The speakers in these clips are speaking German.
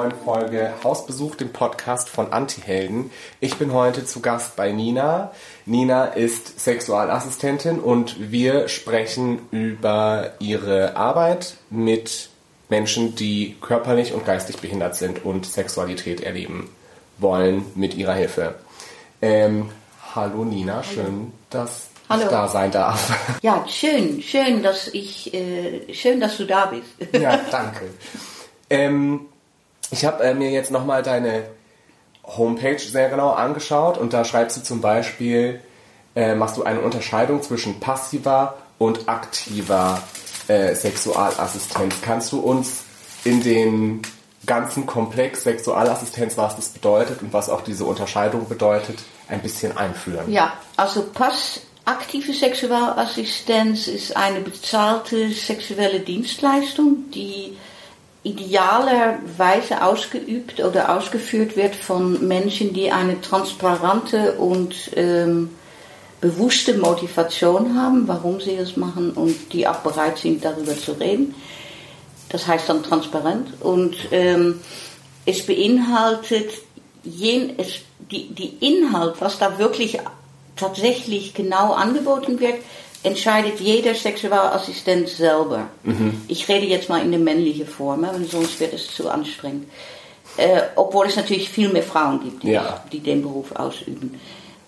neuen Folge Hausbesuch, dem Podcast von Antihelden. Ich bin heute zu Gast bei Nina. Nina ist Sexualassistentin und wir sprechen über ihre Arbeit mit Menschen, die körperlich und geistig behindert sind und Sexualität erleben wollen mit ihrer Hilfe. Hallo Nina, schön, dass ich da sein darf. Ja, schön, dass du da bist. Ja, danke. Ich habe mir jetzt nochmal deine Homepage sehr genau angeschaut und da schreibst du zum Beispiel, machst du eine Unterscheidung zwischen passiver und aktiver Sexualassistenz. Kannst du uns in den ganzen Komplex Sexualassistenz, was das bedeutet und was auch diese Unterscheidung bedeutet, ein bisschen einführen? Ja, also aktive Sexualassistenz ist eine bezahlte sexuelle Dienstleistung, die idealerweise ausgeübt oder ausgeführt wird von Menschen, die eine transparente und bewusste Motivation haben, warum sie das machen und die auch bereit sind, darüber zu reden. Das heißt dann transparent und es beinhaltet die Inhalt, was da wirklich tatsächlich genau angeboten wird, entscheidet jeder Sexualassistent selber. Mhm. Ich rede jetzt mal in der männlichen Form, sonst wird es zu anstrengend. Obwohl es natürlich viel mehr Frauen gibt, die den Beruf ausüben.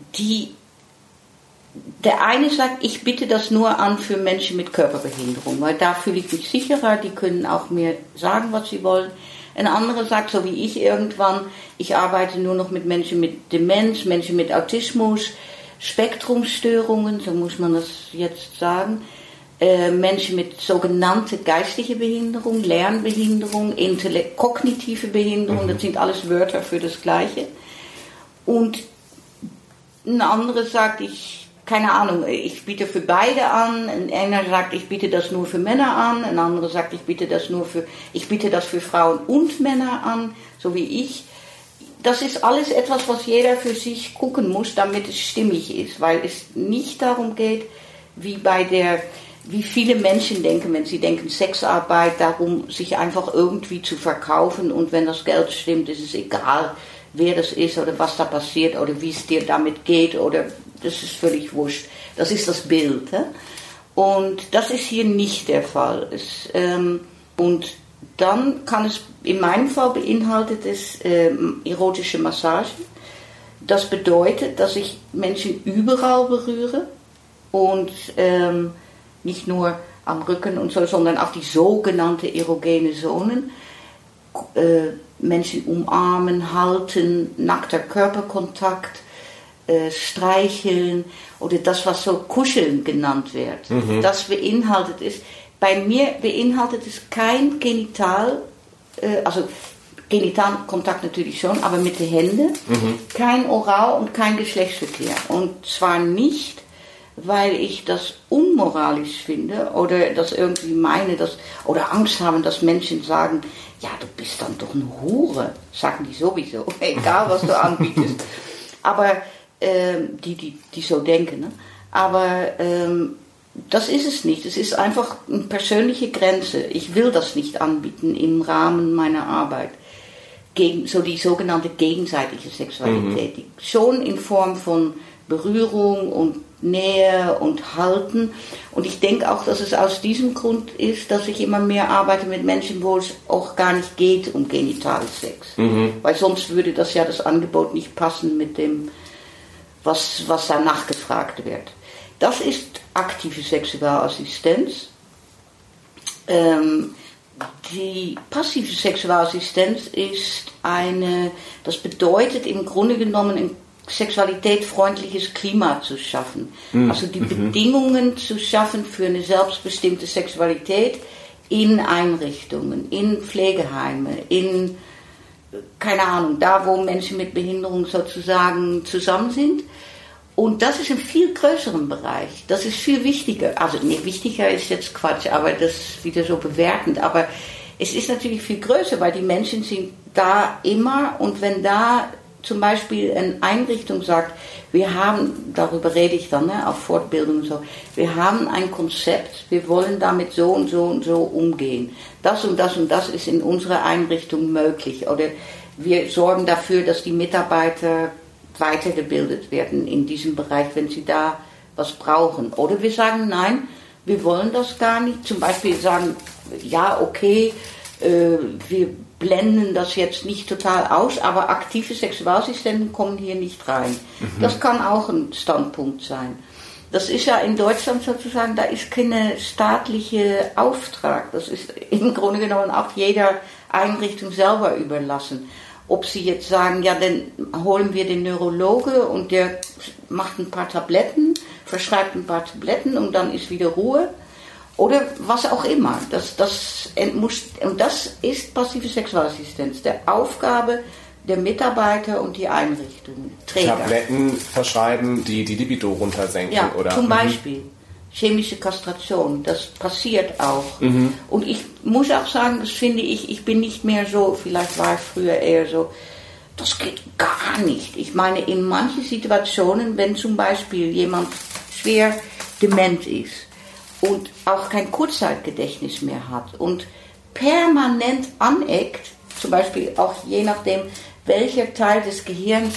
Der eine sagt, ich biete das nur an für Menschen mit Körperbehinderung, weil da fühle ich mich sicherer, die können auch mir sagen, was sie wollen. Ein anderer sagt, so wie ich irgendwann, ich arbeite nur noch mit Menschen mit Demenz, Menschen mit Autismus, Spektrumstörungen, so muss man das jetzt sagen, Menschen mit sogenannter geistige Behinderung, Lernbehinderung, kognitive Behinderung, das sind alles Wörter für das Gleiche. Und ein anderer sagt, ich biete für beide an. Einer sagt, ich biete das nur für Männer an. Ein anderer sagt, ich biete das für Frauen und Männer an, so wie ich. Das ist alles etwas, was jeder für sich gucken muss, damit es stimmig ist, weil es nicht darum geht, wie viele Menschen denken, wenn sie denken Sexarbeit, darum, sich einfach irgendwie zu verkaufen und wenn das Geld stimmt, ist es egal, wer das ist oder was da passiert oder wie es dir damit geht oder das ist völlig wurscht. Das ist das Bild. Und das ist hier nicht der Fall. Und dann kann es, in meinem Fall beinhaltet es erotische Massagen. Das bedeutet, dass ich Menschen überall berühre und nicht nur am Rücken und so, sondern auch die sogenannte erogene Zonen. Menschen umarmen, halten, nackter Körperkontakt, streicheln oder das, was so Kuscheln genannt wird. Mhm. Das beinhaltet es. Bei mir beinhaltet es kein also Genitalkontakt natürlich schon, aber mit den Händen, kein Oral und kein Geschlechtsverkehr. Und zwar nicht, weil ich das unmoralisch finde oder das irgendwie meine, oder Angst haben, dass Menschen sagen, ja, du bist dann doch eine Hure, sagen die sowieso, egal was du anbietest. Aber die so denken. Ne? Aber das ist es nicht. Es ist einfach eine persönliche Grenze. Ich will das nicht anbieten im Rahmen meiner Arbeit. So die sogenannte gegenseitige Sexualität. Die schon in Form von Berührung und Nähe und Halten. Und ich denke auch, dass es aus diesem Grund ist, dass ich immer mehr arbeite mit Menschen, wo es auch gar nicht geht um Genitalsex. Mhm. Weil sonst würde das Angebot nicht passen mit dem, was danach gefragt wird. Das ist aktive Sexualassistenz. Die passive Sexualassistenz ist das bedeutet im Grunde genommen ein sexualitätfreundliches Klima zu schaffen. Also die Bedingungen zu schaffen für eine selbstbestimmte Sexualität in Einrichtungen, in Pflegeheime, in, keine Ahnung, da wo Menschen mit Behinderung sozusagen zusammen sind. Und das ist ein viel größeren Bereich. Das ist viel wichtiger. Also nicht wichtiger ist jetzt Quatsch, aber das ist wieder so bewertend. Aber es ist natürlich viel größer, weil die Menschen sind da immer und wenn da zum Beispiel eine Einrichtung sagt, wir haben, darüber rede ich dann, auf Fortbildung und so, wir haben ein Konzept, wir wollen damit so und so und so umgehen. Das und das und das ist in unserer Einrichtung möglich. Oder wir sorgen dafür, dass die Mitarbeiter weitergebildet werden in diesem Bereich, wenn sie da was brauchen. Oder wir sagen, nein, wir wollen das gar nicht. Zum Beispiel sagen, ja, okay, wir blenden das jetzt nicht total aus, aber aktive Sexualassistenten kommen hier nicht rein. Das kann auch ein Standpunkt sein. Das ist ja in Deutschland sozusagen, da ist keine staatliche Auftrag. Das ist im Grunde genommen auch jeder Einrichtung selber überlassen. Ob sie jetzt sagen, ja, dann holen wir den Neurologe und der macht ein paar Tabletten, verschreibt ein paar Tabletten und dann ist wieder Ruhe. Oder was auch immer. Und das ist passive Sexualassistenz. Der Aufgabe der Mitarbeiter und die Einrichtung. Träger. Tabletten verschreiben, die Libido runtersenken, ja, oder? Zum Beispiel chemische Kastration. Das passiert auch. Und ich muss auch sagen, das finde ich bin nicht mehr so, vielleicht war ich früher eher so, das geht gar nicht. Ich meine, in manchen Situationen, wenn zum Beispiel jemand schwer dement ist, und auch kein Kurzzeitgedächtnis mehr hat und permanent aneckt, zum Beispiel auch je nachdem, welcher Teil des Gehirns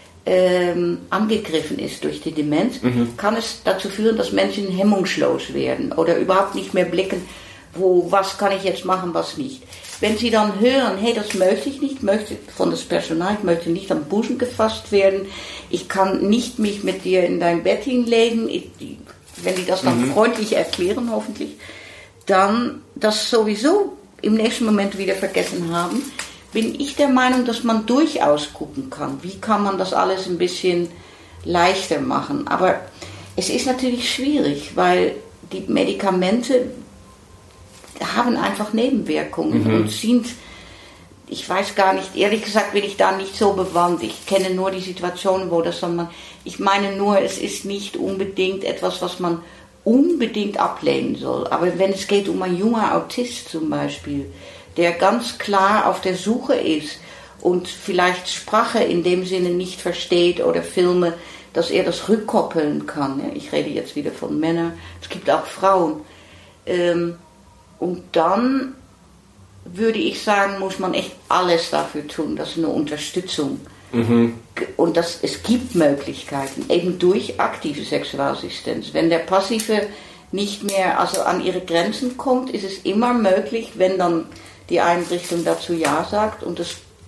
angegriffen ist durch die Demenz, kann es dazu führen, dass Menschen hemmungslos werden oder überhaupt nicht mehr blicken, was kann ich jetzt machen, was nicht. Wenn sie dann hören, hey, das möchte ich nicht, möchte von das Personal, ich möchte nicht am Busen gefasst werden, ich kann nicht mich mit dir in dein Bett hinlegen, wenn die das dann freundlich erklären, hoffentlich, dann das sowieso im nächsten Moment wieder vergessen haben, bin ich der Meinung, dass man durchaus gucken kann. Wie kann man das alles ein bisschen leichter machen? Aber es ist natürlich schwierig, weil die Medikamente haben einfach Nebenwirkungen und sind, ich weiß gar nicht, ehrlich gesagt bin ich da nicht so bewandt. Ich kenne nur die Situationen, wo das dann ich meine nur, es ist nicht unbedingt etwas, was man unbedingt ablehnen soll. Aber wenn es geht um einen jungen Autist zum Beispiel, der ganz klar auf der Suche ist und vielleicht Sprache in dem Sinne nicht versteht oder Filme, dass er das rückkoppeln kann. Ich rede jetzt wieder von Männern, es gibt auch Frauen. Und dann würde ich sagen, muss man echt alles dafür tun, das ist eine Unterstützung. Und es gibt Möglichkeiten, eben durch aktive Sexualassistenz. Wenn der Passive nicht mehr an ihre Grenzen kommt, ist es immer möglich, wenn dann die Einrichtung dazu Ja sagt. Und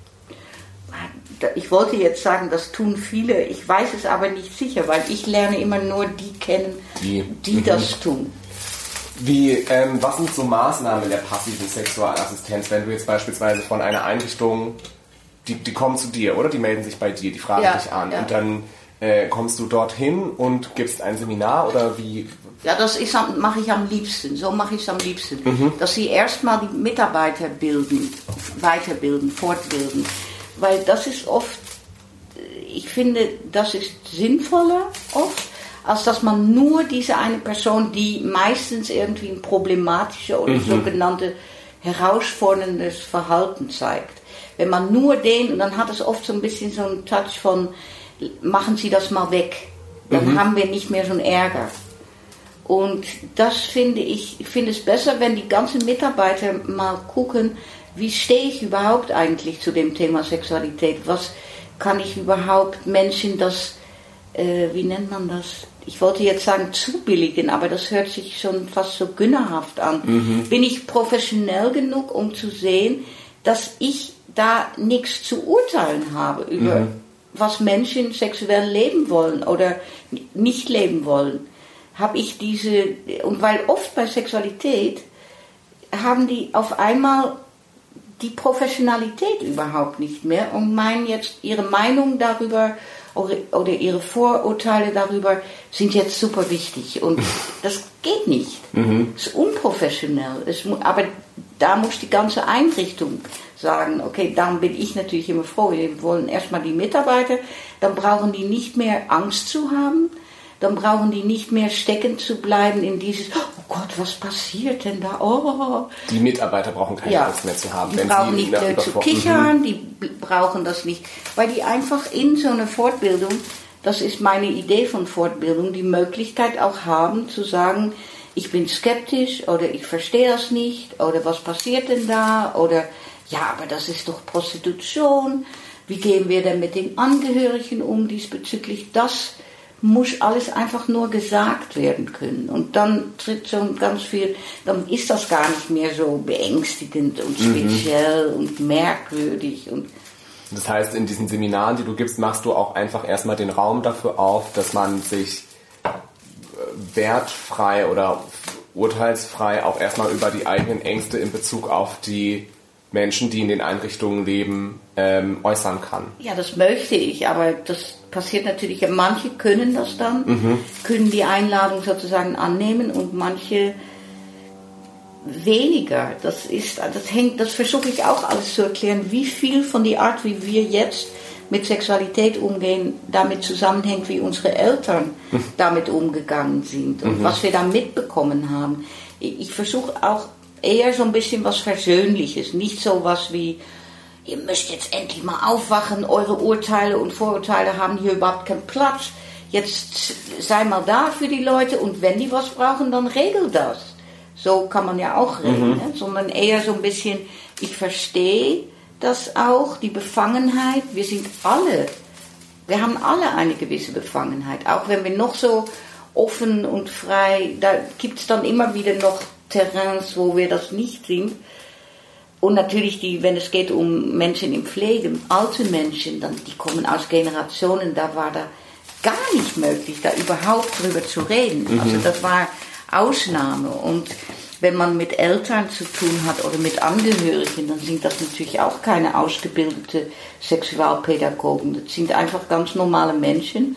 ich wollte jetzt sagen, das tun viele, ich weiß es aber nicht sicher, weil ich lerne immer nur die kennen, die das tun. Was sind so Maßnahmen der passiven Sexualassistenz, wenn du jetzt beispielsweise von einer Einrichtung, die kommen zu dir, oder? Die melden sich bei dir, die fragen dich an. Ja. Und dann kommst du dorthin und gibst ein Seminar, oder wie? Ja, mache ich am liebsten. So mache ich es am liebsten. Dass sie erstmal die Mitarbeiter weiterbilden, fortbilden. Weil das ist oft, ich finde, das ist sinnvoller oft, als dass man nur diese eine Person, die meistens irgendwie ein problematisches oder sogenannte herausforderndes Verhalten zeigt. Wenn man nur und dann hat es oft so ein bisschen so einen Touch von, machen Sie das mal weg. Dann haben wir nicht mehr so einen Ärger. Und das finde ich finde es besser, wenn die ganzen Mitarbeiter mal gucken, wie stehe ich überhaupt eigentlich zu dem Thema Sexualität? Was kann ich überhaupt Menschen wie nennt man das? Ich wollte jetzt sagen zubilligen, aber das hört sich schon fast so gönnerhaft an. Bin ich professionell genug, um zu sehen, dass ich da nichts zu urteilen habe über was Menschen sexuell leben wollen oder nicht leben wollen? Habe ich und weil oft bei Sexualität haben die auf einmal die Professionalität überhaupt nicht mehr und meinen jetzt ihre Meinung darüber oder ihre Vorurteile darüber sind jetzt super wichtig und das geht nicht. Es ist unprofessionell. Aber da muss die ganze Einrichtung sagen, okay, darum bin ich natürlich immer froh. Wir wollen erstmal die Mitarbeiter, dann brauchen die nicht mehr Angst zu haben, dann brauchen die nicht mehr stecken zu bleiben in dieses, oh Gott, was passiert denn da? Oh. Die Mitarbeiter brauchen keine Angst mehr zu haben. Die brauchen nicht zu kichern, die brauchen das nicht, weil die einfach in so einer Fortbildung, das ist meine Idee von Fortbildung, die Möglichkeit auch haben zu sagen, ich bin skeptisch oder ich verstehe das nicht oder was passiert denn da oder ja, aber das ist doch Prostitution, wie gehen wir denn mit den Angehörigen um diesbezüglich, das muss alles einfach nur gesagt werden können. Und dann tritt so ganz viel, dann ist das gar nicht mehr so beängstigend und speziell und merkwürdig. Und das heißt, in diesen Seminaren, die du gibst, machst du auch einfach erstmal den Raum dafür auf, dass man sich wertfrei oder urteilsfrei auch erstmal über die eigenen Ängste in Bezug auf die Menschen, die in den Einrichtungen leben, äußern kann. Ja, das möchte ich, aber das passiert natürlich, manche können das dann, können die Einladung sozusagen annehmen und manche weniger. Das versuche ich auch alles zu erklären, wie viel von der Art, wie wir jetzt mit Sexualität umgehen, damit zusammenhängt, wie unsere Eltern damit umgegangen sind und was wir da mitbekommen haben. Ich versuche auch eher so ein bisschen was Versöhnliches, nicht so was wie, ihr müsst jetzt endlich mal aufwachen, eure Urteile und Vorurteile haben hier überhaupt keinen Platz. Jetzt sei mal da für die Leute und wenn die was brauchen, dann regel das. So kann man ja auch reden, ne? Sondern eher so ein bisschen, ich verstehe das auch, die Befangenheit, wir haben alle eine gewisse Befangenheit, auch wenn wir noch so offen und frei, da gibt es dann immer wieder noch Terrains, wo wir das nicht sind. Und natürlich, wenn es geht um Menschen in Pflege, alte Menschen, die kommen aus Generationen, da war da gar nicht möglich, da überhaupt drüber zu reden. Also das war Ausnahme. Und wenn man mit Eltern zu tun hat oder mit Angehörigen, dann sind das natürlich auch keine ausgebildete Sexualpädagogen. Das sind einfach ganz normale Menschen.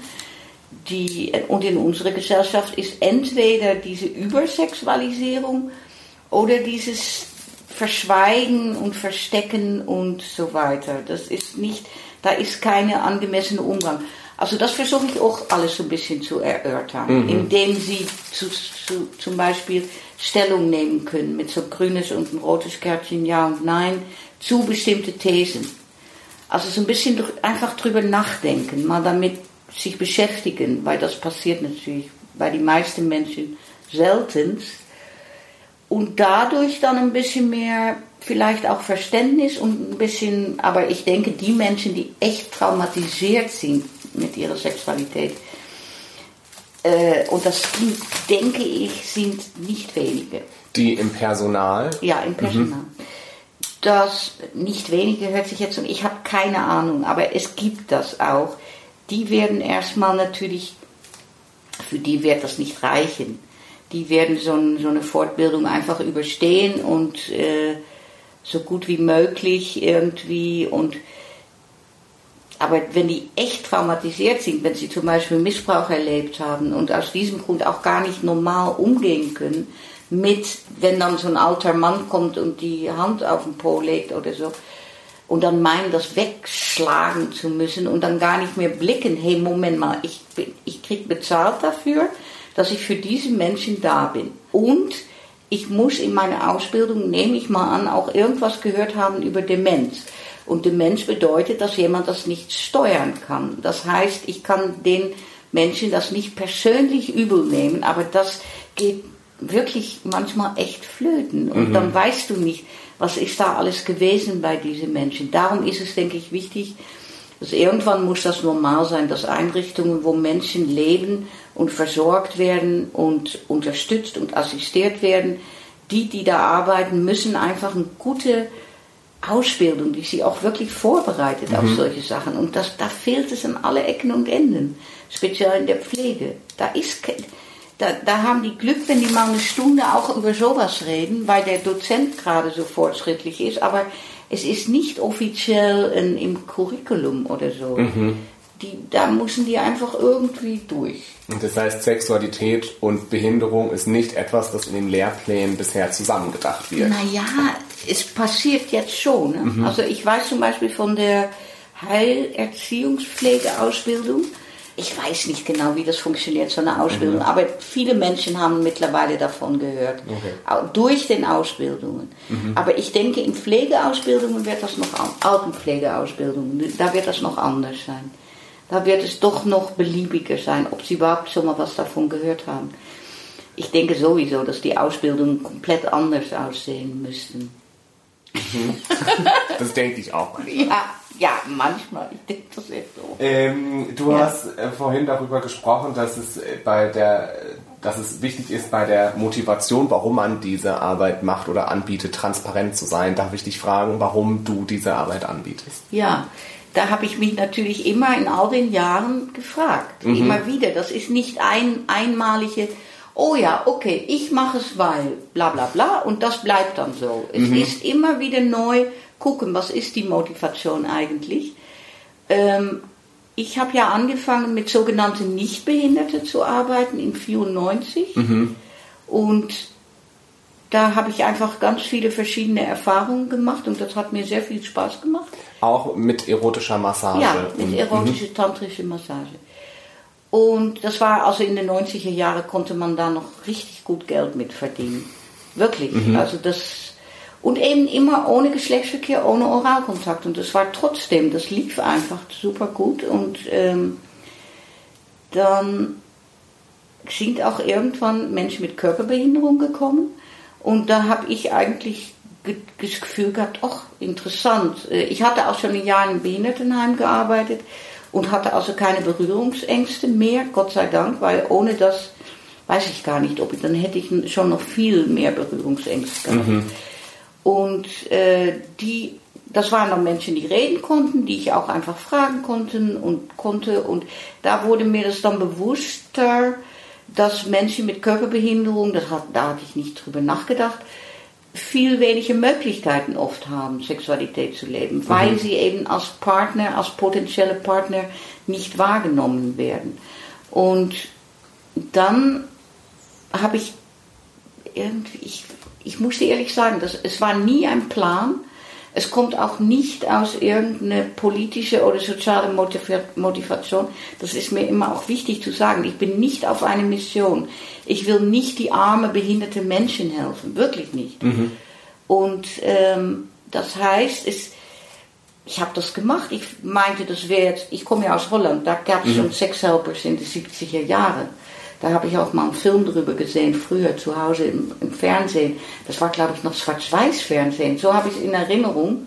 Und in unserer Gesellschaft ist entweder diese Übersexualisierung oder dieses Verschweigen und Verstecken und so weiter. Da ist keine angemessene Umgang. Also das versuche ich auch alles so ein bisschen zu erörtern, indem sie zum Beispiel Stellung nehmen können mit so grünes und ein rotes Kärtchen Ja und Nein zu bestimmten Thesen. Also so ein bisschen einfach drüber nachdenken, mal damit sich beschäftigen, weil das passiert natürlich bei den meisten Menschen selten. Und dadurch dann ein bisschen mehr, vielleicht auch Verständnis und ein bisschen, aber ich denke, die Menschen, die echt traumatisiert sind mit ihrer Sexualität, und das sind, denke ich, sind nicht wenige. Die im Personal? Ja, im Personal. Das nicht wenige hört sich jetzt, und ich habe keine Ahnung, aber es gibt das auch. Die werden erstmal natürlich, für die wird das nicht reichen. Die werden so eine Fortbildung einfach überstehen und so gut wie möglich irgendwie. Aber wenn die echt traumatisiert sind, wenn sie zum Beispiel Missbrauch erlebt haben und aus diesem Grund auch gar nicht normal umgehen können, wenn dann so ein alter Mann kommt und die Hand auf den Po legt oder so, und dann meinen, das wegschlagen zu müssen und dann gar nicht mehr blicken, hey, Moment mal, ich krieg bezahlt dafür, dass ich für diese Menschen da bin. Und ich muss in meiner Ausbildung, nehme ich mal an, auch irgendwas gehört haben über Demenz. Und Demenz bedeutet, dass jemand das nicht steuern kann. Das heißt, ich kann den Menschen das nicht persönlich übel nehmen, aber das geht wirklich manchmal echt flöten. Und dann weißt du nicht, was ist da alles gewesen bei diesen Menschen. Darum ist es, denke ich, wichtig, dass irgendwann muss das normal sein, dass Einrichtungen, wo Menschen leben und versorgt werden und unterstützt und assistiert werden, die da arbeiten, müssen einfach eine gute Ausbildung, die sie auch wirklich vorbereitet auf solche Sachen. Und da fehlt es an alle Ecken und Enden, speziell in der Pflege. Da haben die Glück, wenn die mal eine Stunde auch über sowas reden, weil der Dozent gerade so fortschrittlich ist, aber es ist nicht offiziell im Curriculum oder so. Da müssen die einfach irgendwie durch. Und das heißt, Sexualität und Behinderung ist nicht etwas, das in den Lehrplänen bisher zusammengedacht wird. Naja, es passiert jetzt schon. Ne? Also ich weiß zum Beispiel von der Heilerziehungspflegeausbildung, Ich weiß nicht genau, wie das funktioniert, so eine Ausbildung, aber viele Menschen haben mittlerweile davon gehört, durch den Ausbildungen. Aber ich denke, in Pflegeausbildungen wird das noch, Altenpflegeausbildungen, da wird das noch anders sein. Da wird es doch noch beliebiger sein, ob sie überhaupt schon mal was davon gehört haben. Ich denke sowieso, dass die Ausbildungen komplett anders aussehen müssten. Das denke ich auch. Ja, manchmal. Ich denke das echt so. Du hast vorhin darüber gesprochen, dass es wichtig ist bei der Motivation, warum man diese Arbeit macht oder anbietet, transparent zu sein. Darf ich dich fragen, warum du diese Arbeit anbietest? Ja, da habe ich mich natürlich immer in all den Jahren gefragt. Immer wieder. Das ist nicht einmalige, oh ja, okay, ich mache es, weil bla bla bla und das bleibt dann so. Es ist immer wieder neu gucken, was ist die Motivation eigentlich. Ich habe ja angefangen mit sogenannten Nichtbehinderten zu arbeiten in 1994 und da habe ich einfach ganz viele verschiedene Erfahrungen gemacht und das hat mir sehr viel Spaß gemacht. Auch mit erotischer Massage? Ja, mit erotischer, tantrischer Massage. Und das war, also in den 90er Jahren konnte man da noch richtig gut Geld mit verdienen. Wirklich. Also das, und eben immer ohne Geschlechtsverkehr, ohne Oralkontakt. Und das war trotzdem, das lief einfach super gut. Und dann sind auch irgendwann Menschen mit Körperbehinderung gekommen. Und da habe ich eigentlich das Gefühl gehabt, ach, interessant. Ich hatte auch schon ein Jahr in einem Behindertenheim gearbeitet und hatte also keine Berührungsängste mehr, Gott sei Dank, weil ohne das weiß ich gar nicht, dann hätte ich schon noch viel mehr Berührungsängste gehabt. Und das waren dann Menschen, die reden konnten, die ich auch einfach fragen konnte und da wurde mir das dann bewusster, dass Menschen mit Körperbehinderung, da hatte ich nicht drüber nachgedacht, viel weniger Möglichkeiten oft haben, Sexualität zu leben, weil sie eben als Partner, als potenzielle Partner nicht wahrgenommen werden. Und dann habe ich irgendwie, ich musste ehrlich sagen, es war nie ein Plan, es kommt auch nicht aus irgendeiner politischen oder sozialen Motivation. Das ist mir immer auch wichtig zu sagen. Ich bin nicht auf eine Mission. Ich will nicht die armen, behinderten Menschen helfen. Wirklich nicht. Und das heißt, ich habe das gemacht. Ich meinte, das wäre jetzt, ich komme ja aus Holland, da gab es schon Sexhelpers in den 70er Jahren. Da habe ich auch mal einen Film drüber gesehen, früher zu Hause im Fernsehen. Das war, glaube ich, noch Schwarz-Weiß-Fernsehen. So habe ich es in Erinnerung.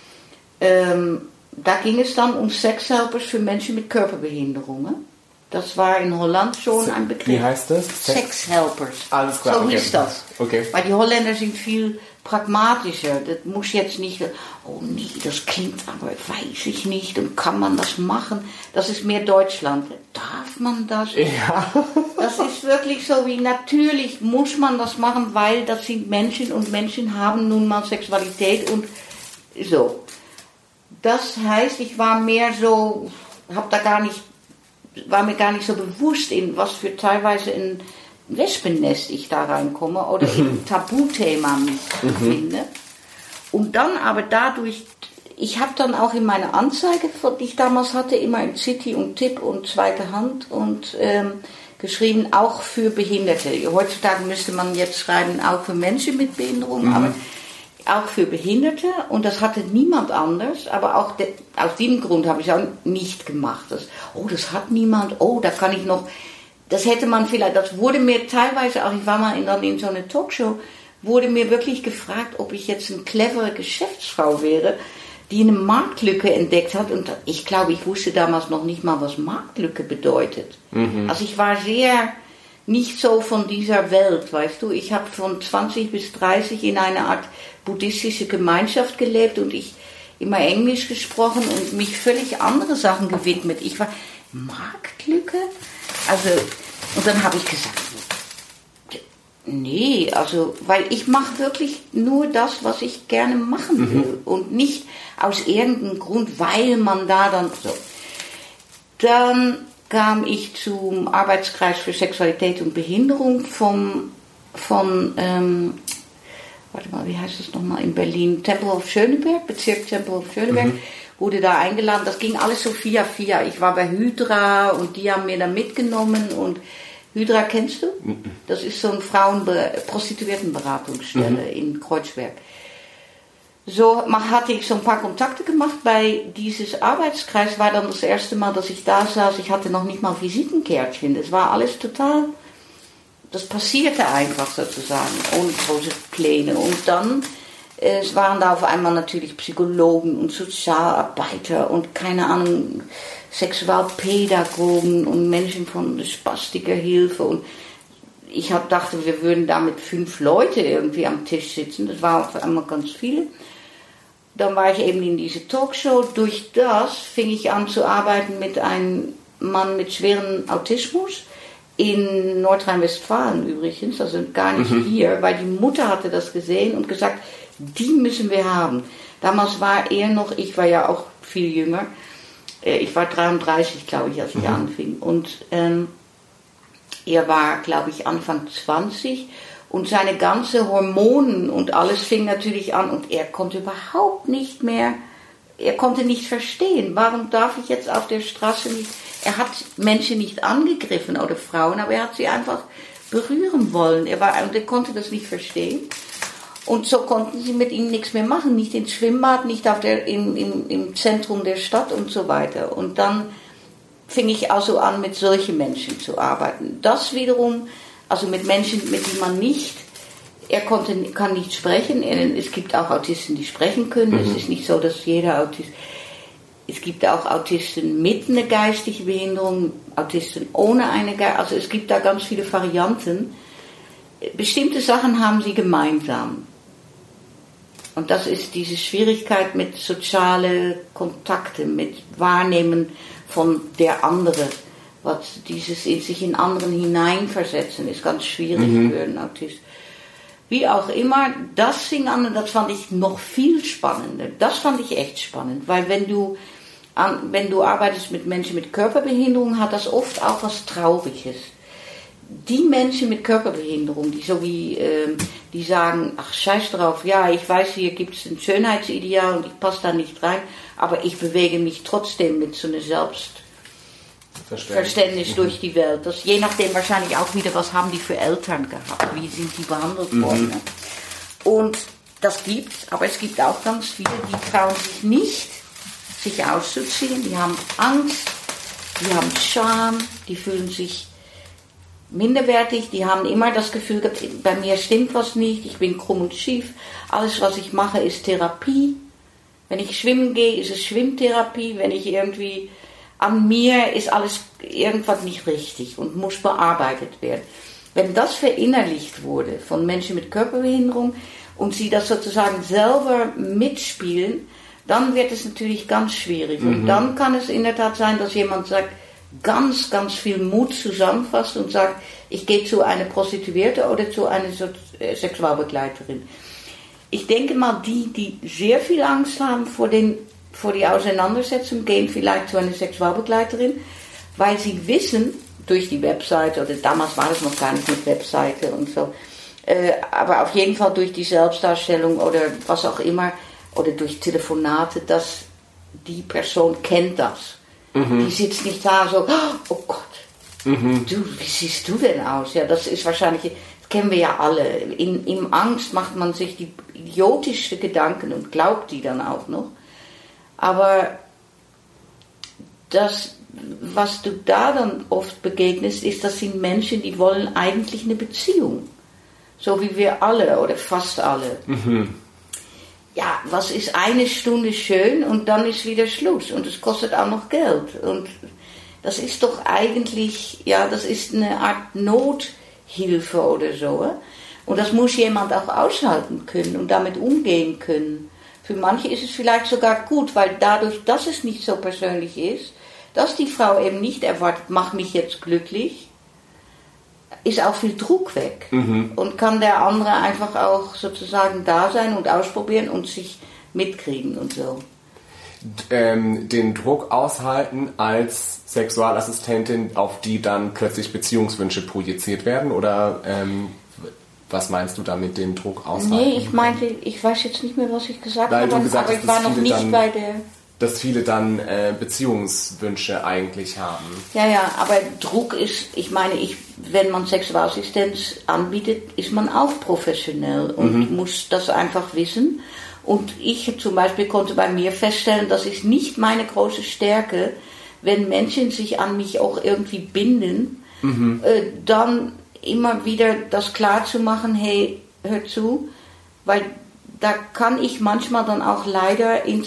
Da ging es dann um Sexhelpers für Menschen mit Körperbehinderungen. Das war in Holland schon ein Begriff. Wie heißt das? Sexhelpers. Alles klar. So hieß das. Okay. Weil die Holländer sind viel pragmatischer. Das muss jetzt nicht, oh nee, das klingt aber, weiß ich nicht, und kann man das machen? Das ist mehr Deutschland. Darf man das? Ja. Das ist wirklich so wie, natürlich muss man das machen, weil das sind Menschen und Menschen haben nun mal Sexualität und so. Das heißt, ich war mehr so, war mir gar nicht so bewusst, in was für teilweise ein Wespennest ich da reinkomme oder in Tabuthema mich finde. Und dann aber dadurch, ich habe dann auch in meiner Anzeige, die ich damals hatte, immer in City und Tipp und zweite Hand und geschrieben, auch für Behinderte. Heutzutage müsste man jetzt schreiben, auch für Menschen mit Behinderung, aber auch für Behinderte, und das hatte niemand anders, aber auch aus diesem Grund habe ich es auch nicht gemacht. Das hat niemand, da kann ich noch, das hätte man vielleicht, das wurde mir teilweise auch, ich war mal dann in so einer Talkshow, wurde mir wirklich gefragt, ob ich jetzt eine clevere Geschäftsfrau wäre, die eine Marktlücke entdeckt hat, und ich glaube, ich wusste damals noch nicht mal, was Marktlücke bedeutet. Also ich war sehr nicht so von dieser Welt, weißt du, ich habe von 20 bis 30 in einer Art buddhistische Gemeinschaft gelebt und ich immer Englisch gesprochen und mich völlig andere Sachen gewidmet. Ich war, Marktlücke? Also, und dann habe ich gesagt, nee, also, weil ich mache wirklich nur das, was ich gerne machen will und nicht aus irgendeinem Grund, weil man da dann so. Dann kam ich zum Arbeitskreis für Sexualität und Behinderung warte mal, wie heißt das nochmal in Berlin? Tempelhof Schöneberg, Bezirk Tempelhof Schöneberg. wurde da eingeladen. Das ging alles so via. Ich war bei Hydra und die haben mir dann mitgenommen. Und Hydra kennst du? Das ist so eine Prostituiertenberatungsstelle in Kreuzberg. So hatte ich so ein paar Kontakte gemacht. Bei dieses Arbeitskreis war dann das erste Mal, dass ich da saß. Ich hatte noch nicht mal Visitenkärtchen. Das war alles total, das passierte einfach sozusagen. Und große Pläne. Und dann, es waren da auf einmal natürlich Psychologen und Sozialarbeiter und keine Ahnung, Sexualpädagogen und Menschen von Spastikerhilfe. Und ich dachte, wir würden da mit 5 Leute irgendwie am Tisch sitzen. Das war auf einmal ganz viele. Dann war ich eben in diese Talkshow. Durch das fing ich an zu arbeiten mit einem Mann mit schwerem Autismus in Nordrhein-Westfalen übrigens, also gar nicht hier, weil die Mutter hatte das gesehen und gesagt, die müssen wir haben. Damals war er noch, ich war ja auch viel jünger, ich war 33, glaube ich, als ich anfing. Und er war, glaube ich, Anfang 20. Und seine ganze Hormonen und alles fing natürlich an und er konnte überhaupt nicht mehr, er konnte nicht verstehen, warum darf ich jetzt auf der Straße nicht, er hat Menschen nicht angegriffen oder Frauen, aber er hat sie einfach berühren wollen, und er konnte das nicht verstehen. Und so konnten sie mit ihm nichts mehr machen, nicht ins Schwimmbad, nicht im Zentrum der Stadt und so weiter. Und dann fing ich also an, mit solchen Menschen zu arbeiten. Das wiederum, also mit Menschen, mit denen man nicht, kann nicht sprechen. Es gibt auch Autisten, die sprechen können. Es ist nicht so, dass jeder Autist, es gibt auch Autisten mit einer geistigen Behinderung, Autisten ohne eine, also es gibt da ganz viele Varianten. Bestimmte Sachen haben sie gemeinsam. Und das ist diese Schwierigkeit mit sozialen Kontakten, mit Wahrnehmen von der andere. Was dieses sich in anderen hineinversetzen, ist ganz schwierig für einen Autist. Wie auch immer, das fing an und das fand ich noch viel spannender. Das fand ich echt spannend, weil wenn du arbeitest mit Menschen mit Körperbehinderung, hat das oft auch was Trauriges. Die Menschen mit Körperbehinderung, die sagen, ach scheiß drauf, ja, ich weiß, hier gibt es ein Schönheitsideal und ich passe da nicht rein, aber ich bewege mich trotzdem mit so einer Selbstverständnis durch die Welt. Das je nachdem wahrscheinlich auch wieder, was haben die für Eltern gehabt, wie sind die behandelt worden. Und das gibt's, aber es gibt auch ganz viele, die trauen sich nicht, sich auszuziehen, die haben Angst, die haben Scham, die fühlen sich minderwertig, die haben immer das Gefühl, bei mir stimmt was nicht, ich bin krumm und schief, alles was ich mache ist Therapie. Wenn ich schwimmen gehe, ist es Schwimmtherapie, wenn ich irgendwie an mir ist alles irgendwas nicht richtig und muss bearbeitet werden. Wenn das verinnerlicht wurde von Menschen mit Körperbehinderung und sie das sozusagen selber mitspielen, dann wird es natürlich ganz schwierig. Und dann kann es in der Tat sein, dass jemand sagt, ganz, ganz viel Mut zusammenfasst und sagt, ich gehe zu einer Prostituierte oder zu einer Sexualbegleiterin. Ich denke mal, die sehr viel Angst haben vor die Auseinandersetzung, gehen vielleicht zu einer Sexualbegleiterin, weil sie wissen, durch die Webseite, oder damals war es noch gar nicht mit Webseite und so, aber auf jeden Fall durch die Selbstdarstellung oder was auch immer, oder durch Telefonate, dass die Person kennt das. Die sitzt nicht da so, oh Gott, du, wie siehst du denn aus? Ja, das ist wahrscheinlich, das kennen wir ja alle. In Angst macht man sich die idiotischsten Gedanken und glaubt die dann auch noch. Aber das, was du da dann oft begegnest, ist, das sind Menschen, die wollen eigentlich eine Beziehung. So wie wir alle oder fast alle. Ja, was ist eine Stunde schön und dann ist wieder Schluss und es kostet auch noch Geld. Und das ist doch eigentlich, ja, das ist eine Art Nothilfe oder so. Und das muss jemand auch aushalten können und damit umgehen können. Für manche ist es vielleicht sogar gut, weil dadurch, dass es nicht so persönlich ist, dass die Frau eben nicht erwartet, mach mich jetzt glücklich, ist auch viel Druck weg und kann der andere einfach auch sozusagen da sein und ausprobieren und sich mitkriegen und so. Den Druck aushalten als Sexualassistentin, auf die dann plötzlich Beziehungswünsche projiziert werden? Oder was meinst du damit, den Druck aushalten? Nee, ich meinte, ich weiß jetzt nicht mehr, was ich gesagt habe, aber ich war noch nicht bei der... dass viele dann Beziehungswünsche eigentlich haben. Ja, aber Druck ist, ich meine, wenn man Sexualassistenz anbietet, ist man auch professionell und muss das einfach wissen. Und ich zum Beispiel konnte bei mir feststellen, das ist nicht meine große Stärke, wenn Menschen sich an mich auch irgendwie binden, dann immer wieder das klar zu machen, hey, hör zu, weil da kann ich manchmal dann auch leider in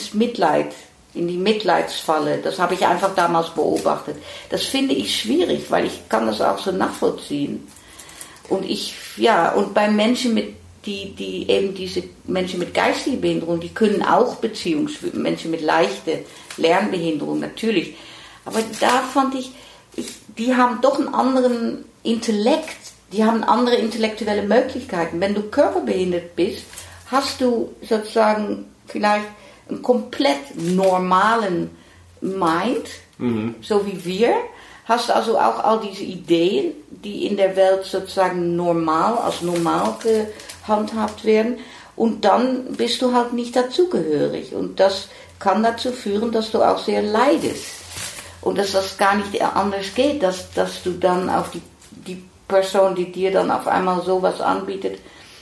die Mitleidsfalle. Das habe ich einfach damals beobachtet. Das finde ich schwierig, weil ich kann das auch so nachvollziehen. Und und bei Menschen die eben diese Menschen mit geistiger Behinderung, die können auch Menschen mit leichter Lernbehinderung, natürlich. Aber da fand ich, die haben doch einen anderen Intellekt, die haben andere intellektuelle Möglichkeiten. Wenn du körperbehindert bist, hast du sozusagen vielleicht einen komplett normalen Mind, so wie wir, hast also auch all diese Ideen, die in der Welt sozusagen als normal gehandhabt werden, und dann bist du halt nicht dazugehörig, und das kann dazu führen, dass du auch sehr leidest und dass das gar nicht anders geht, dass du dann auf die Person, die dir dann auf einmal sowas anbietet,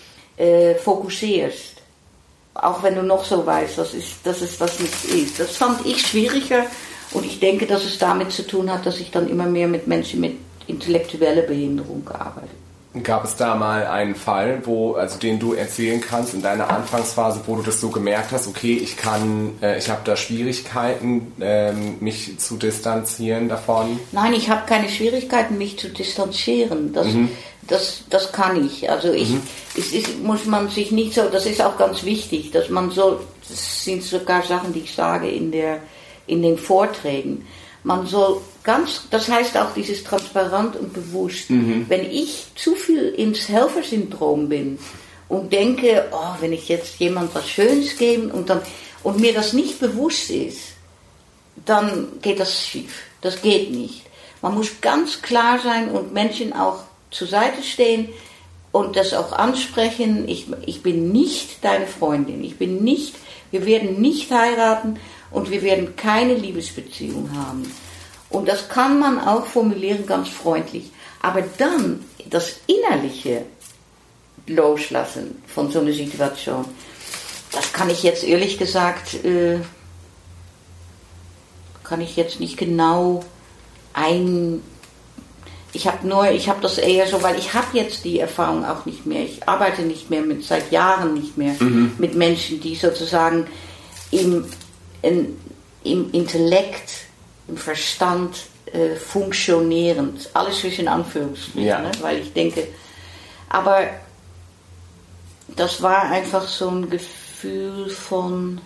fokussierst. Auch wenn du noch so weißt, dass es das nicht ist. Das fand ich schwieriger, und ich denke, dass es damit zu tun hat, dass ich dann immer mehr mit Menschen mit intellektueller Behinderung gearbeitet habe. Gab es da mal einen Fall, den du erzählen kannst in deiner Anfangsphase, wo du das so gemerkt hast, okay, ich habe da Schwierigkeiten, mich zu distanzieren davon? Nein, ich habe keine Schwierigkeiten, mich zu distanzieren. Das kann ich. Also muss man sich nicht so, das ist auch ganz wichtig, dass man so, das sind sogar Sachen, die ich sage in den Vorträgen, man soll das heißt auch dieses transparent und bewusst. Wenn ich zu viel ins Helfersyndrom bin und denke, wenn ich jetzt jemand was Schönes gebe und mir das nicht bewusst ist, dann geht das schief. Das geht nicht. Man muss ganz klar sein und Menschen auch zur Seite stehen und das auch ansprechen. Ich bin nicht deine Freundin. Wir werden nicht heiraten und wir werden keine Liebesbeziehung haben. Und das kann man auch formulieren, ganz freundlich. Aber dann das Innerliche loslassen von so einer Situation, das kann ich jetzt ehrlich gesagt, kann ich jetzt nicht genau ich habe das eher so, weil ich habe jetzt die Erfahrung auch nicht mehr. Ich arbeite nicht mehr seit Jahren nicht mehr mit Menschen, die sozusagen im Intellekt, im Verstand funktionieren. Alles zwischen Anführungsstrichen, ne? Weil ich denke, aber das war einfach so ein Gefühl von,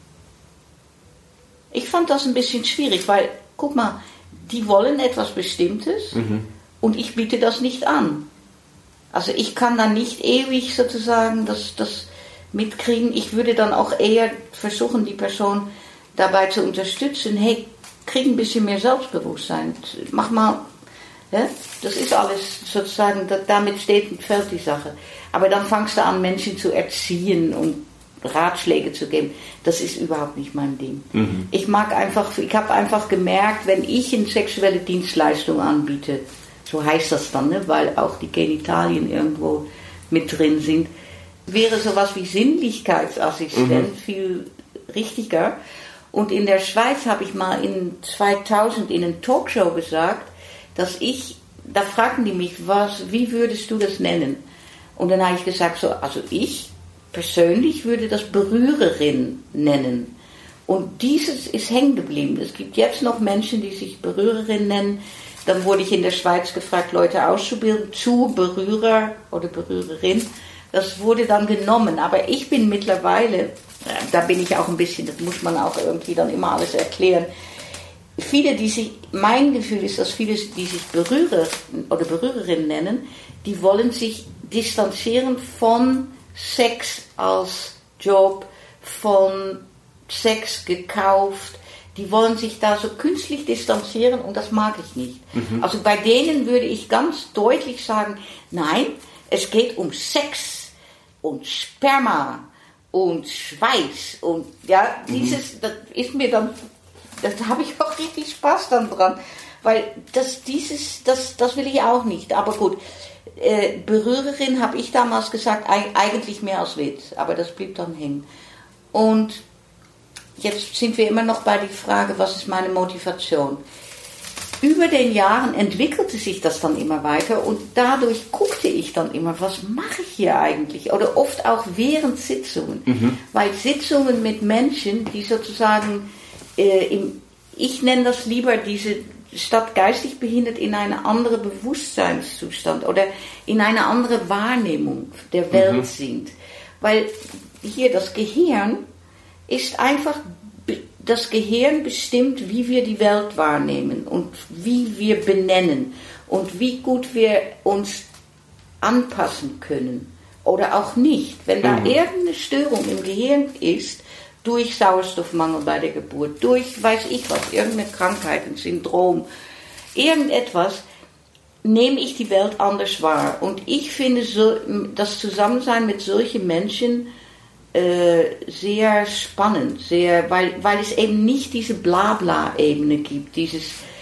ich fand das ein bisschen schwierig, weil, guck mal, die wollen etwas Bestimmtes und ich biete das nicht an. Also ich kann dann nicht ewig sozusagen das mitkriegen. Ich würde dann auch eher versuchen, die Person dabei zu unterstützen, hey, krieg ein bisschen mehr Selbstbewusstsein. Mach mal, ja? Das ist alles sozusagen, damit steht und fällt die Sache. Aber dann fangst du an, Menschen zu erziehen und Ratschläge zu geben. Das ist überhaupt nicht mein Ding. Ich habe einfach gemerkt, wenn ich eine sexuelle Dienstleistung anbiete, so heißt das dann, ne? Weil auch die Genitalien irgendwo mit drin sind, wäre sowas wie Sinnlichkeitsassistent viel richtiger. Und in der Schweiz habe ich mal in 2000 in einer Talkshow gesagt, da fragten die mich, wie würdest du das nennen? Und dann habe ich gesagt, also ich persönlich würde das Berührerin nennen. Und dieses ist hängen geblieben. Es gibt jetzt noch Menschen, die sich Berührerin nennen. Dann wurde ich in der Schweiz gefragt, Leute auszubilden zu Berührer oder Berührerin. Das wurde dann genommen. Aber ich bin mittlerweile, da bin ich auch ein bisschen, das muss man auch irgendwie dann immer alles erklären. Mein Gefühl ist, dass viele, die sich Berührer oder Berührerin nennen, die wollen sich distanzieren von Sex als Job, von Sex gekauft. Die wollen sich da so künstlich distanzieren und das mag ich nicht. Also bei denen würde ich ganz deutlich sagen, nein, es geht um Sex und Sperma und Schweiß und ja, das ist mir dann, da habe ich auch richtig Spaß dann dran, weil das will ich auch nicht, aber gut, Berührerin habe ich damals gesagt, eigentlich mehr als Witz, aber das blieb dann hängen. Und jetzt sind wir immer noch bei der Frage, was ist meine Motivation? Über den Jahren entwickelte sich das dann immer weiter und dadurch guckte ich dann immer, was mache ich hier eigentlich? Oder oft auch während Sitzungen. Weil Sitzungen mit Menschen, die sozusagen, ich nenne das lieber diese statt geistig behindert in eine andere Bewusstseinszustand oder in eine andere Wahrnehmung der Welt sind. Weil hier das Gehirn ist einfach, das Gehirn bestimmt, wie wir die Welt wahrnehmen und wie wir benennen und wie gut wir uns anpassen können oder auch nicht. Wenn da irgendeine Störung im Gehirn ist, durch Sauerstoffmangel bei der Geburt, durch weiß ich was, irgendeine Krankheit, ein Syndrom, irgendetwas, nehme ich die Welt anders wahr. Und ich finde das Zusammensein mit solchen Menschen sehr spannend, weil es eben nicht diese Blabla-Ebene gibt, das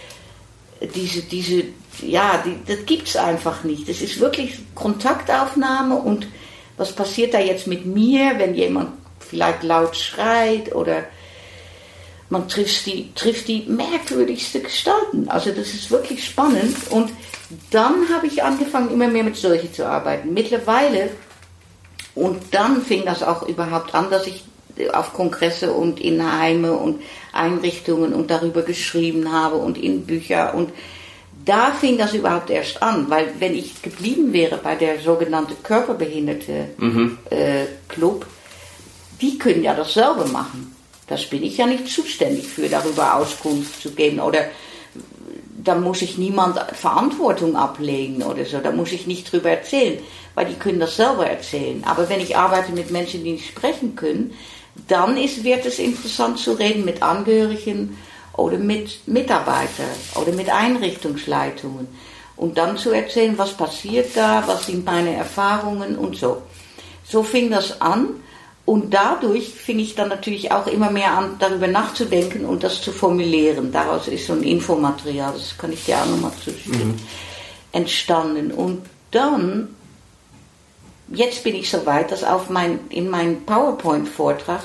gibt es einfach nicht. Es ist wirklich Kontaktaufnahme und was passiert da jetzt mit mir, wenn jemand vielleicht laut schreit oder man trifft die merkwürdigste Gestalten. Also das ist wirklich spannend und dann habe ich angefangen, immer mehr mit solchen zu arbeiten. Mittlerweile, und dann fing das auch überhaupt an, dass ich auf Kongresse und in Heime und Einrichtungen und darüber geschrieben habe und in Bücher und da fing das überhaupt erst an, weil wenn ich geblieben wäre bei der sogenannten Körperbehinderte Club, die können ja dasselbe machen. Das bin ich ja nicht zuständig für, darüber Auskunft zu geben. Oder da muss ich niemand Verantwortung ablegen oder so. Da muss ich nicht drüber erzählen, weil die können das selber erzählen. Aber wenn ich arbeite mit Menschen, die nicht sprechen können, dann wird es interessant zu reden mit Angehörigen oder mit Mitarbeitern oder mit Einrichtungsleitungen. Und dann zu erzählen, was passiert da, was sind meine Erfahrungen und so. So fing das an. Und dadurch fing ich dann natürlich auch immer mehr an, darüber nachzudenken und das zu formulieren. Daraus ist so ein Infomaterial, das kann ich dir auch nochmal zustimmen, entstanden. Und dann, jetzt bin ich so weit, dass in meinem PowerPoint-Vortrag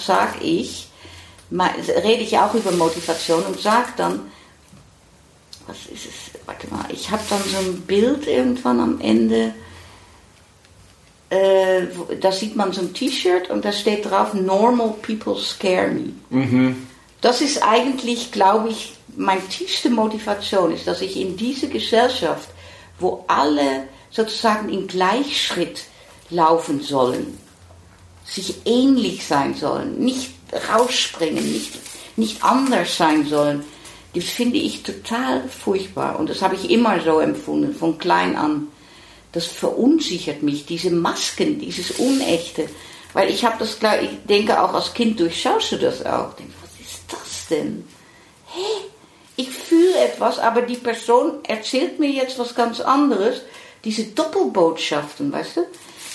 rede ich auch über Motivation und sage dann, was ist es, warte mal, ich habe dann so ein Bild irgendwann am Ende, da sieht man so ein T-Shirt und da steht drauf, Normal People Scare Me. Das ist eigentlich, glaube ich, meine tiefste Motivation ist, dass ich in diese Gesellschaft, wo alle sozusagen in Gleichschritt laufen sollen, sich ähnlich sein sollen, nicht rausspringen, nicht anders sein sollen, das finde ich total furchtbar und das habe ich immer so empfunden, von klein an. Das verunsichert mich, diese Masken, dieses Unechte. Weil ich denke auch als Kind durchschaust du das auch. Denk, was ist das denn? Hey, ich fühle etwas, aber die Person erzählt mir jetzt was ganz anderes. Diese Doppelbotschaften, weißt du?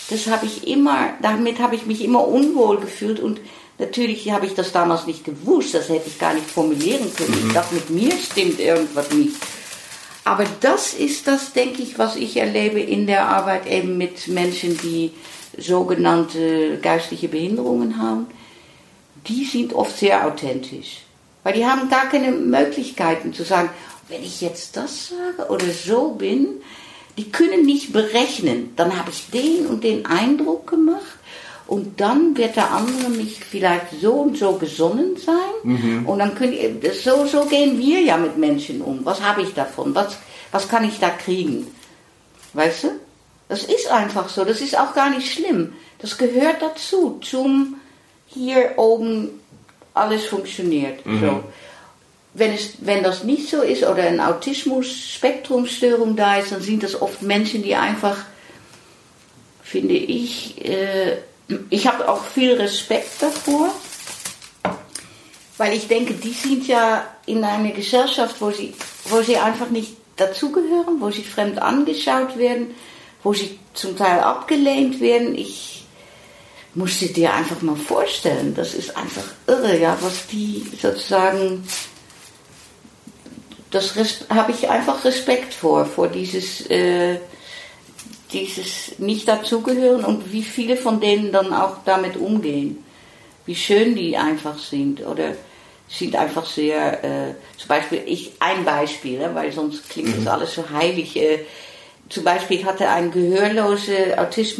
Damit habe ich mich immer unwohl gefühlt und natürlich habe ich das damals nicht gewusst, das hätte ich gar nicht formulieren können. Ich dachte, mit mir stimmt irgendwas nicht. Aber das ist das, denke ich, was ich erlebe in der Arbeit eben mit Menschen, die sogenannte geistliche Behinderungen haben. Die sind oft sehr authentisch. Weil die haben gar keine Möglichkeiten zu sagen, wenn ich jetzt das sage oder so bin, die können nicht berechnen. Dann habe ich den und den Eindruck gemacht und dann wird der andere mich vielleicht so und so gesonnen sein und dann so gehen wir ja mit Menschen um. Was habe ich davon? Was kann ich da kriegen? Weißt du? Das ist einfach so. Das ist auch gar nicht schlimm. Das gehört dazu, zum hier oben alles funktioniert. So. Wenn das nicht so ist oder eine Autismus-Spektrumstörung da ist, dann sind das oft Menschen, die einfach, finde ich habe auch viel Respekt davor, weil ich denke, die sind ja in einer Gesellschaft, wo sie einfach nicht dazugehören, wo sie fremd angeschaut werden, wo sie zum Teil abgelehnt werden. musst du dir einfach mal vorstellen. Das ist einfach irre, ja, was die sozusagen, das habe ich einfach Respekt vor dieses nicht dazugehören und wie viele von denen dann auch damit umgehen. Wie schön die einfach sind oder sind einfach sehr, zum Beispiel, ein Beispiel, weil sonst klingt das alles so heilig. Zum Beispiel, ich hatte einen gehörlosen Autist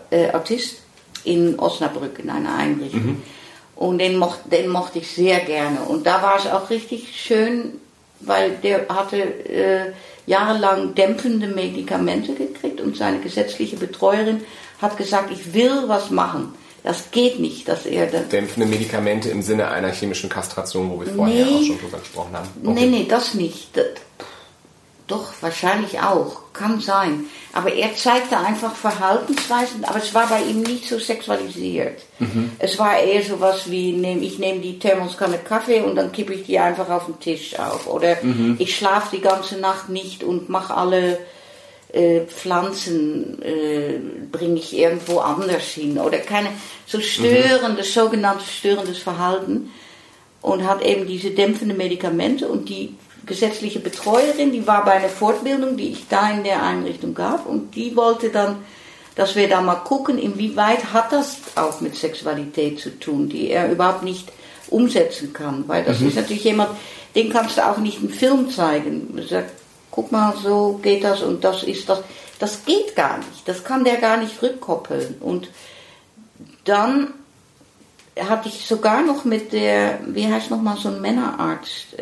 in Osnabrück in einer Einrichtung. Und den mochte ich sehr gerne. Und da war es auch richtig schön, weil der hatte jahrelang dämpfende Medikamente gekriegt und seine gesetzliche Betreuerin hat gesagt, ich will was machen. Das geht nicht, dass er dann... Dämpfende Medikamente im Sinne einer chemischen Kastration, wo wir vorher auch schon drüber gesprochen haben. Okay. Nee, das nicht. Doch, wahrscheinlich auch. Kann sein. Aber er zeigte einfach Verhaltensweisen, aber es war bei ihm nicht so sexualisiert. Es war eher sowas wie, ich nehme die Thermoskanne Kaffee und dann kippe ich die einfach auf den Tisch auf. Oder ich schlafe die ganze Nacht nicht und mache alle Pflanzen, bringe ich irgendwo anders hin. Oder keine so sogenanntes störendes Verhalten. Und hat eben diese dämpfenden Medikamente und die gesetzliche Betreuerin, die war bei einer Fortbildung, die ich da in der Einrichtung gab und die wollte dann, dass wir da mal gucken, inwieweit hat das auch mit Sexualität zu tun, die er überhaupt nicht umsetzen kann, weil das ist natürlich jemand, den kannst du auch nicht einen Film zeigen. Du sagst, guck mal, so geht das und das ist das. Das geht gar nicht, das kann der gar nicht rückkoppeln. Und dann hatte ich sogar noch mit der, wie heißt nochmal so ein Männerarzt,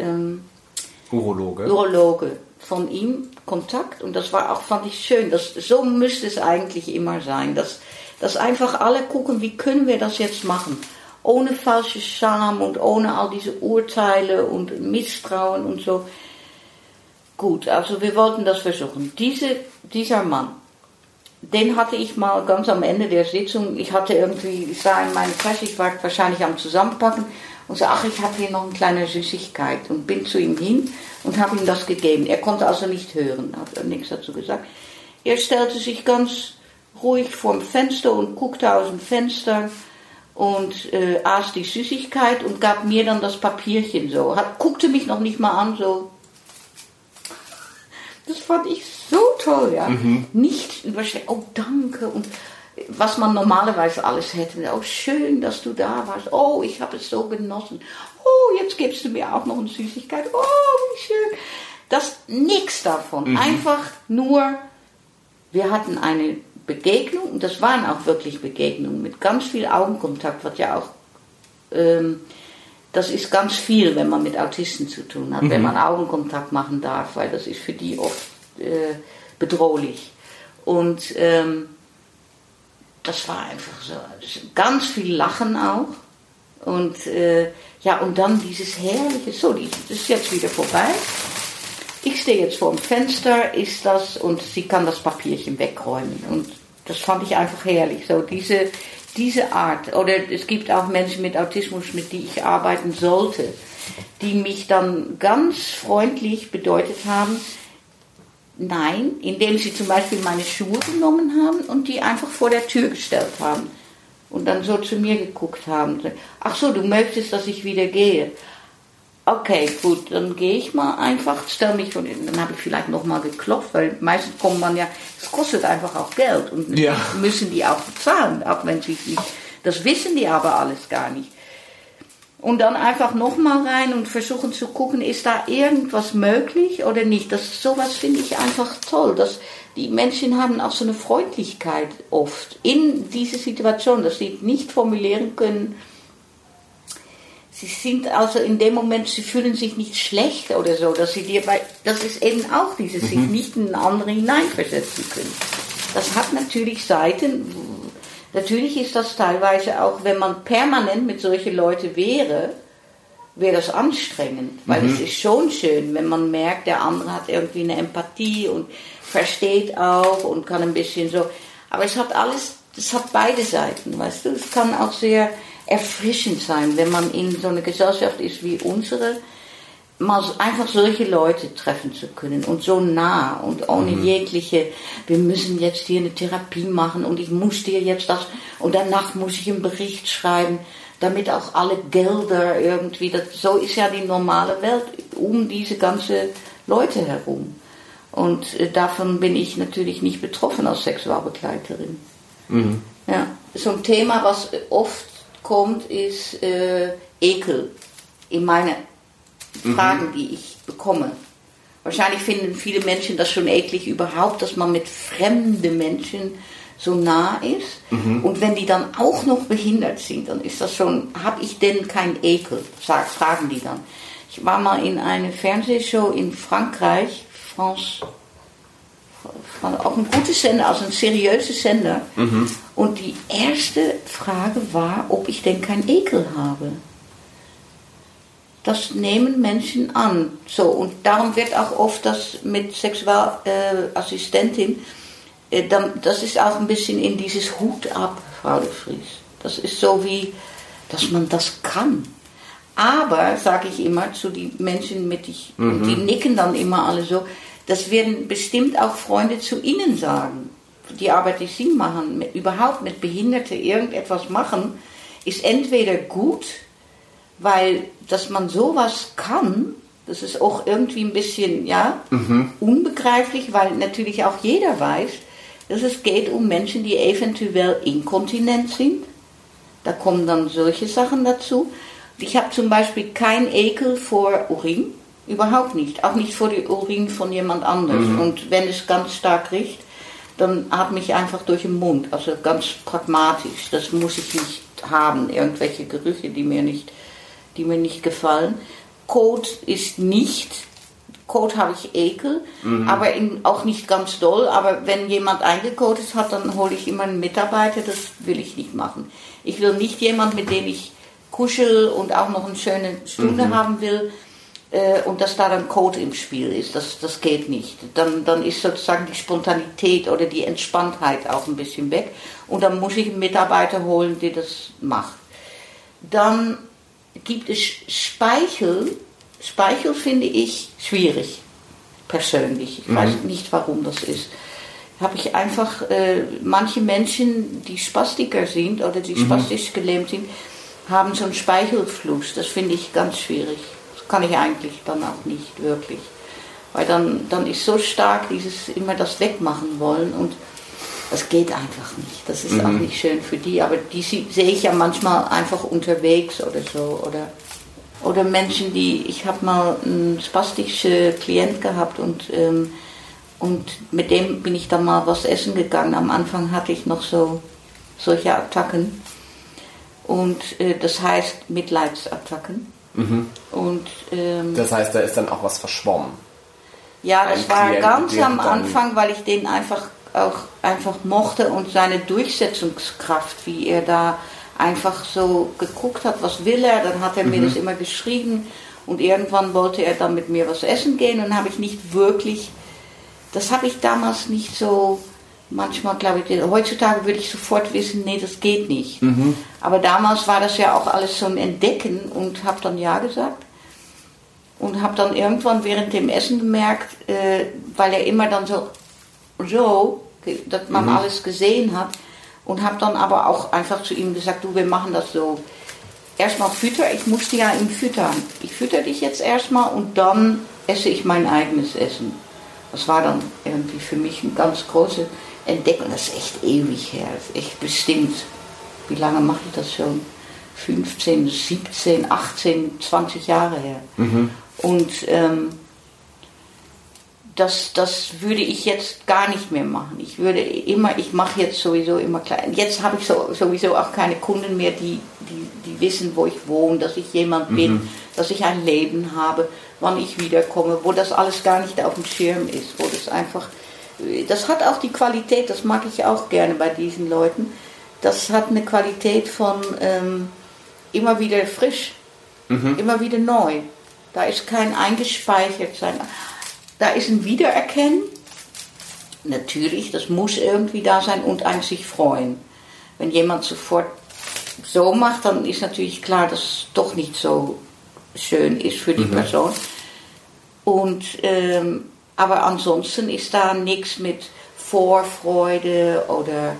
Urologe von ihm Kontakt und das war auch, fand ich schön, so müsste es eigentlich immer sein, dass einfach alle gucken, wie können wir das jetzt machen, ohne falsche Scham und ohne all diese Urteile und Misstrauen und so. Gut, also wir wollten das versuchen. Dieser Mann, den hatte ich mal ganz am Ende der Sitzung, ich sah in meine Tasche, ich war wahrscheinlich am Zusammenpacken und so, ich habe hier noch eine kleine Süßigkeit und bin zu ihm hin und habe ihm das gegeben. Er konnte also nicht hören, hat nichts dazu gesagt. Er stellte sich ganz ruhig vorm Fenster und guckte aus dem Fenster und aß die Süßigkeit und gab mir dann das Papierchen so. Guckte mich noch nicht mal an, so. Das fand ich so toll, ja. Nicht überschlägt, oh danke und was man normalerweise alles hätte. Oh, schön, dass du da warst. Oh, ich habe es so genossen. Oh, jetzt gibst du mir auch noch eine Süßigkeit. Oh, wie schön. Nichts davon. Einfach nur, wir hatten eine Begegnung, und das waren auch wirklich Begegnungen, mit ganz viel Augenkontakt, was ja auch, das ist ganz viel, wenn man mit Autisten zu tun hat, wenn man Augenkontakt machen darf, weil das ist für die oft bedrohlich. Und das war einfach so, ganz viel Lachen auch. Und und dann dieses herrliche, so, das ist jetzt wieder vorbei. Ich stehe jetzt vor dem Fenster, ist das, und sie kann das Papierchen wegräumen. Und das fand ich einfach herrlich, so diese Art. Oder es gibt auch Menschen mit Autismus, mit die ich arbeiten sollte, die mich dann ganz freundlich bedeutet haben, nein, indem sie zum Beispiel meine Schuhe genommen haben und die einfach vor der Tür gestellt haben und dann so zu mir geguckt haben. Ach so, du möchtest, dass ich wieder gehe. Okay, gut, dann gehe ich mal einfach, stell mich von dann habe ich vielleicht nochmal geklopft, weil meistens kommt man ja, es kostet einfach auch Geld und müssen die auch bezahlen, auch wenn sie nicht, das wissen die aber alles gar nicht. Und dann einfach nochmal rein und versuchen zu gucken, ist da irgendwas möglich oder nicht. Sowas finde ich einfach toll. Die Menschen haben auch so eine Freundlichkeit oft in dieser Situation, dass sie nicht formulieren können. Sie sind also in dem Moment, sie fühlen sich nicht schlecht oder so, das ist eben auch dieses, sich nicht in einen anderen hineinversetzen können. Das hat natürlich Seiten. Natürlich ist das teilweise auch, wenn man permanent mit solchen Leuten wäre das anstrengend. Weil es ist schon schön, wenn man merkt, der andere hat irgendwie eine Empathie und versteht auch und kann ein bisschen so. Aber es hat beide Seiten, weißt du. Es kann auch sehr erfrischend sein, wenn man in so einer Gesellschaft ist wie unsere, mal einfach solche Leute treffen zu können und so nah und ohne jegliche, wir müssen jetzt hier eine Therapie machen und ich muss dir jetzt das und danach muss ich einen Bericht schreiben, damit auch alle Gelder irgendwie, so ist ja die normale Welt um diese ganze Leute herum. Und davon bin ich natürlich nicht betroffen als Sexualbegleiterin. Ja. So ein Thema, was oft kommt, ist Ekel in meine Fragen, die ich bekomme. Wahrscheinlich finden viele Menschen das schon eklig überhaupt, dass man mit fremden Menschen so nah ist. Und wenn die dann auch noch behindert sind, dann ist das schon, habe ich denn kein Ekel? Fragen die dann. Ich war mal in einer Fernsehshow in Frankreich, France, auch ein gutes Sender, also ein seriöses Sender. Und die erste Frage war, ob ich denn kein Ekel habe. Das nehmen Menschen an. So, und darum wird auch oft das mit Sexualassistentin, das ist auch ein bisschen in dieses Hut ab, Frau de Vries. Das ist so wie, dass man das kann. Aber, sage ich immer zu den Menschen, die nicken dann immer alle so, das werden bestimmt auch Freunde zu Ihnen sagen. Die Arbeit, die Sie machen, überhaupt mit Behinderten irgendetwas machen, ist entweder gut, weil, dass man sowas kann, das ist auch irgendwie ein bisschen, unbegreiflich, weil natürlich auch jeder weiß, dass es geht um Menschen, die eventuell inkontinent sind. Da kommen dann solche Sachen dazu. Ich habe zum Beispiel keinen Ekel vor Urin, überhaupt nicht. Auch nicht vor dem Urin von jemand anderes. Und wenn es ganz stark riecht, dann atme ich einfach durch den Mund. Also ganz pragmatisch. Das muss ich nicht haben. Irgendwelche Gerüche, die mir nicht gefallen. Kot ist nicht. Kot habe ich Ekel, aber auch nicht ganz doll. Aber wenn jemand eingekotet hat, dann hole ich immer einen Mitarbeiter. Das will ich nicht machen. Ich will nicht jemand, mit dem ich kuschel und auch noch eine schöne Stunde haben will und dass da dann Kot im Spiel ist. Das geht nicht. Dann ist sozusagen die Spontanität oder die Entspanntheit auch ein bisschen weg. Und dann muss ich einen Mitarbeiter holen, der das macht. Dann gibt es Speichel. Speichel finde ich schwierig, persönlich. Ich weiß nicht, warum das ist. Habe ich einfach, manche Menschen, die Spastiker sind oder die spastisch gelähmt sind, haben so einen Speichelfluss. Das finde ich ganz schwierig. Das kann ich eigentlich dann auch nicht wirklich. Weil dann ist so stark dieses immer das wegmachen wollen und das geht einfach nicht. Das ist auch nicht schön für die, aber die sehe ich ja manchmal einfach unterwegs oder so. Oder Menschen, ich habe mal einen spastischen Klient gehabt und mit dem bin ich dann mal was essen gegangen. Am Anfang hatte ich noch solche Attacken. Und das heißt Mitleidsattacken. Und, das heißt, da ist dann auch was verschwommen. Ja, das war ganz am Anfang, weil ich den einfach mochte und seine Durchsetzungskraft, wie er da einfach so geguckt hat, was will er, dann hat er mir das immer geschrieben und irgendwann wollte er dann mit mir was essen gehen und habe ich nicht wirklich, das habe ich damals nicht so, manchmal glaube ich, heutzutage würde ich sofort wissen, nee, das geht nicht. Aber damals war das ja auch alles so ein Entdecken und habe dann ja gesagt und habe dann irgendwann während dem Essen gemerkt, weil er immer dann so, dass man alles gesehen hat und habe dann aber auch einfach zu ihm gesagt, du, wir machen das so. Erstmal ich musste ja ihn füttern. Ich fütter dich jetzt erstmal und dann esse ich mein eigenes Essen. Das war dann irgendwie für mich eine ganz große Entdeckung. Das ist echt ewig her. Das ist echt bestimmt. Wie lange mache ich das schon? 15, 17, 18, 20 Jahre her. Und das würde ich jetzt gar nicht mehr machen. Ich mache jetzt sowieso immer klein. Jetzt habe ich sowieso auch keine Kunden mehr, die wissen, wo ich wohne, dass ich jemand bin, dass ich ein Leben habe, wann ich wiederkomme, wo das alles gar nicht auf dem Schirm ist, wo das einfach, das hat auch die Qualität, das mag ich auch gerne bei diesen Leuten, das hat eine Qualität von immer wieder frisch, immer wieder neu. Da ist kein eingespeichert sein. Da ist ein Wiedererkennen, natürlich, das muss irgendwie da sein und ein sich freuen. Wenn jemand sofort so macht, dann ist natürlich klar, dass es doch nicht so schön ist für die Person. Und, aber ansonsten ist da nichts mit Vorfreude oder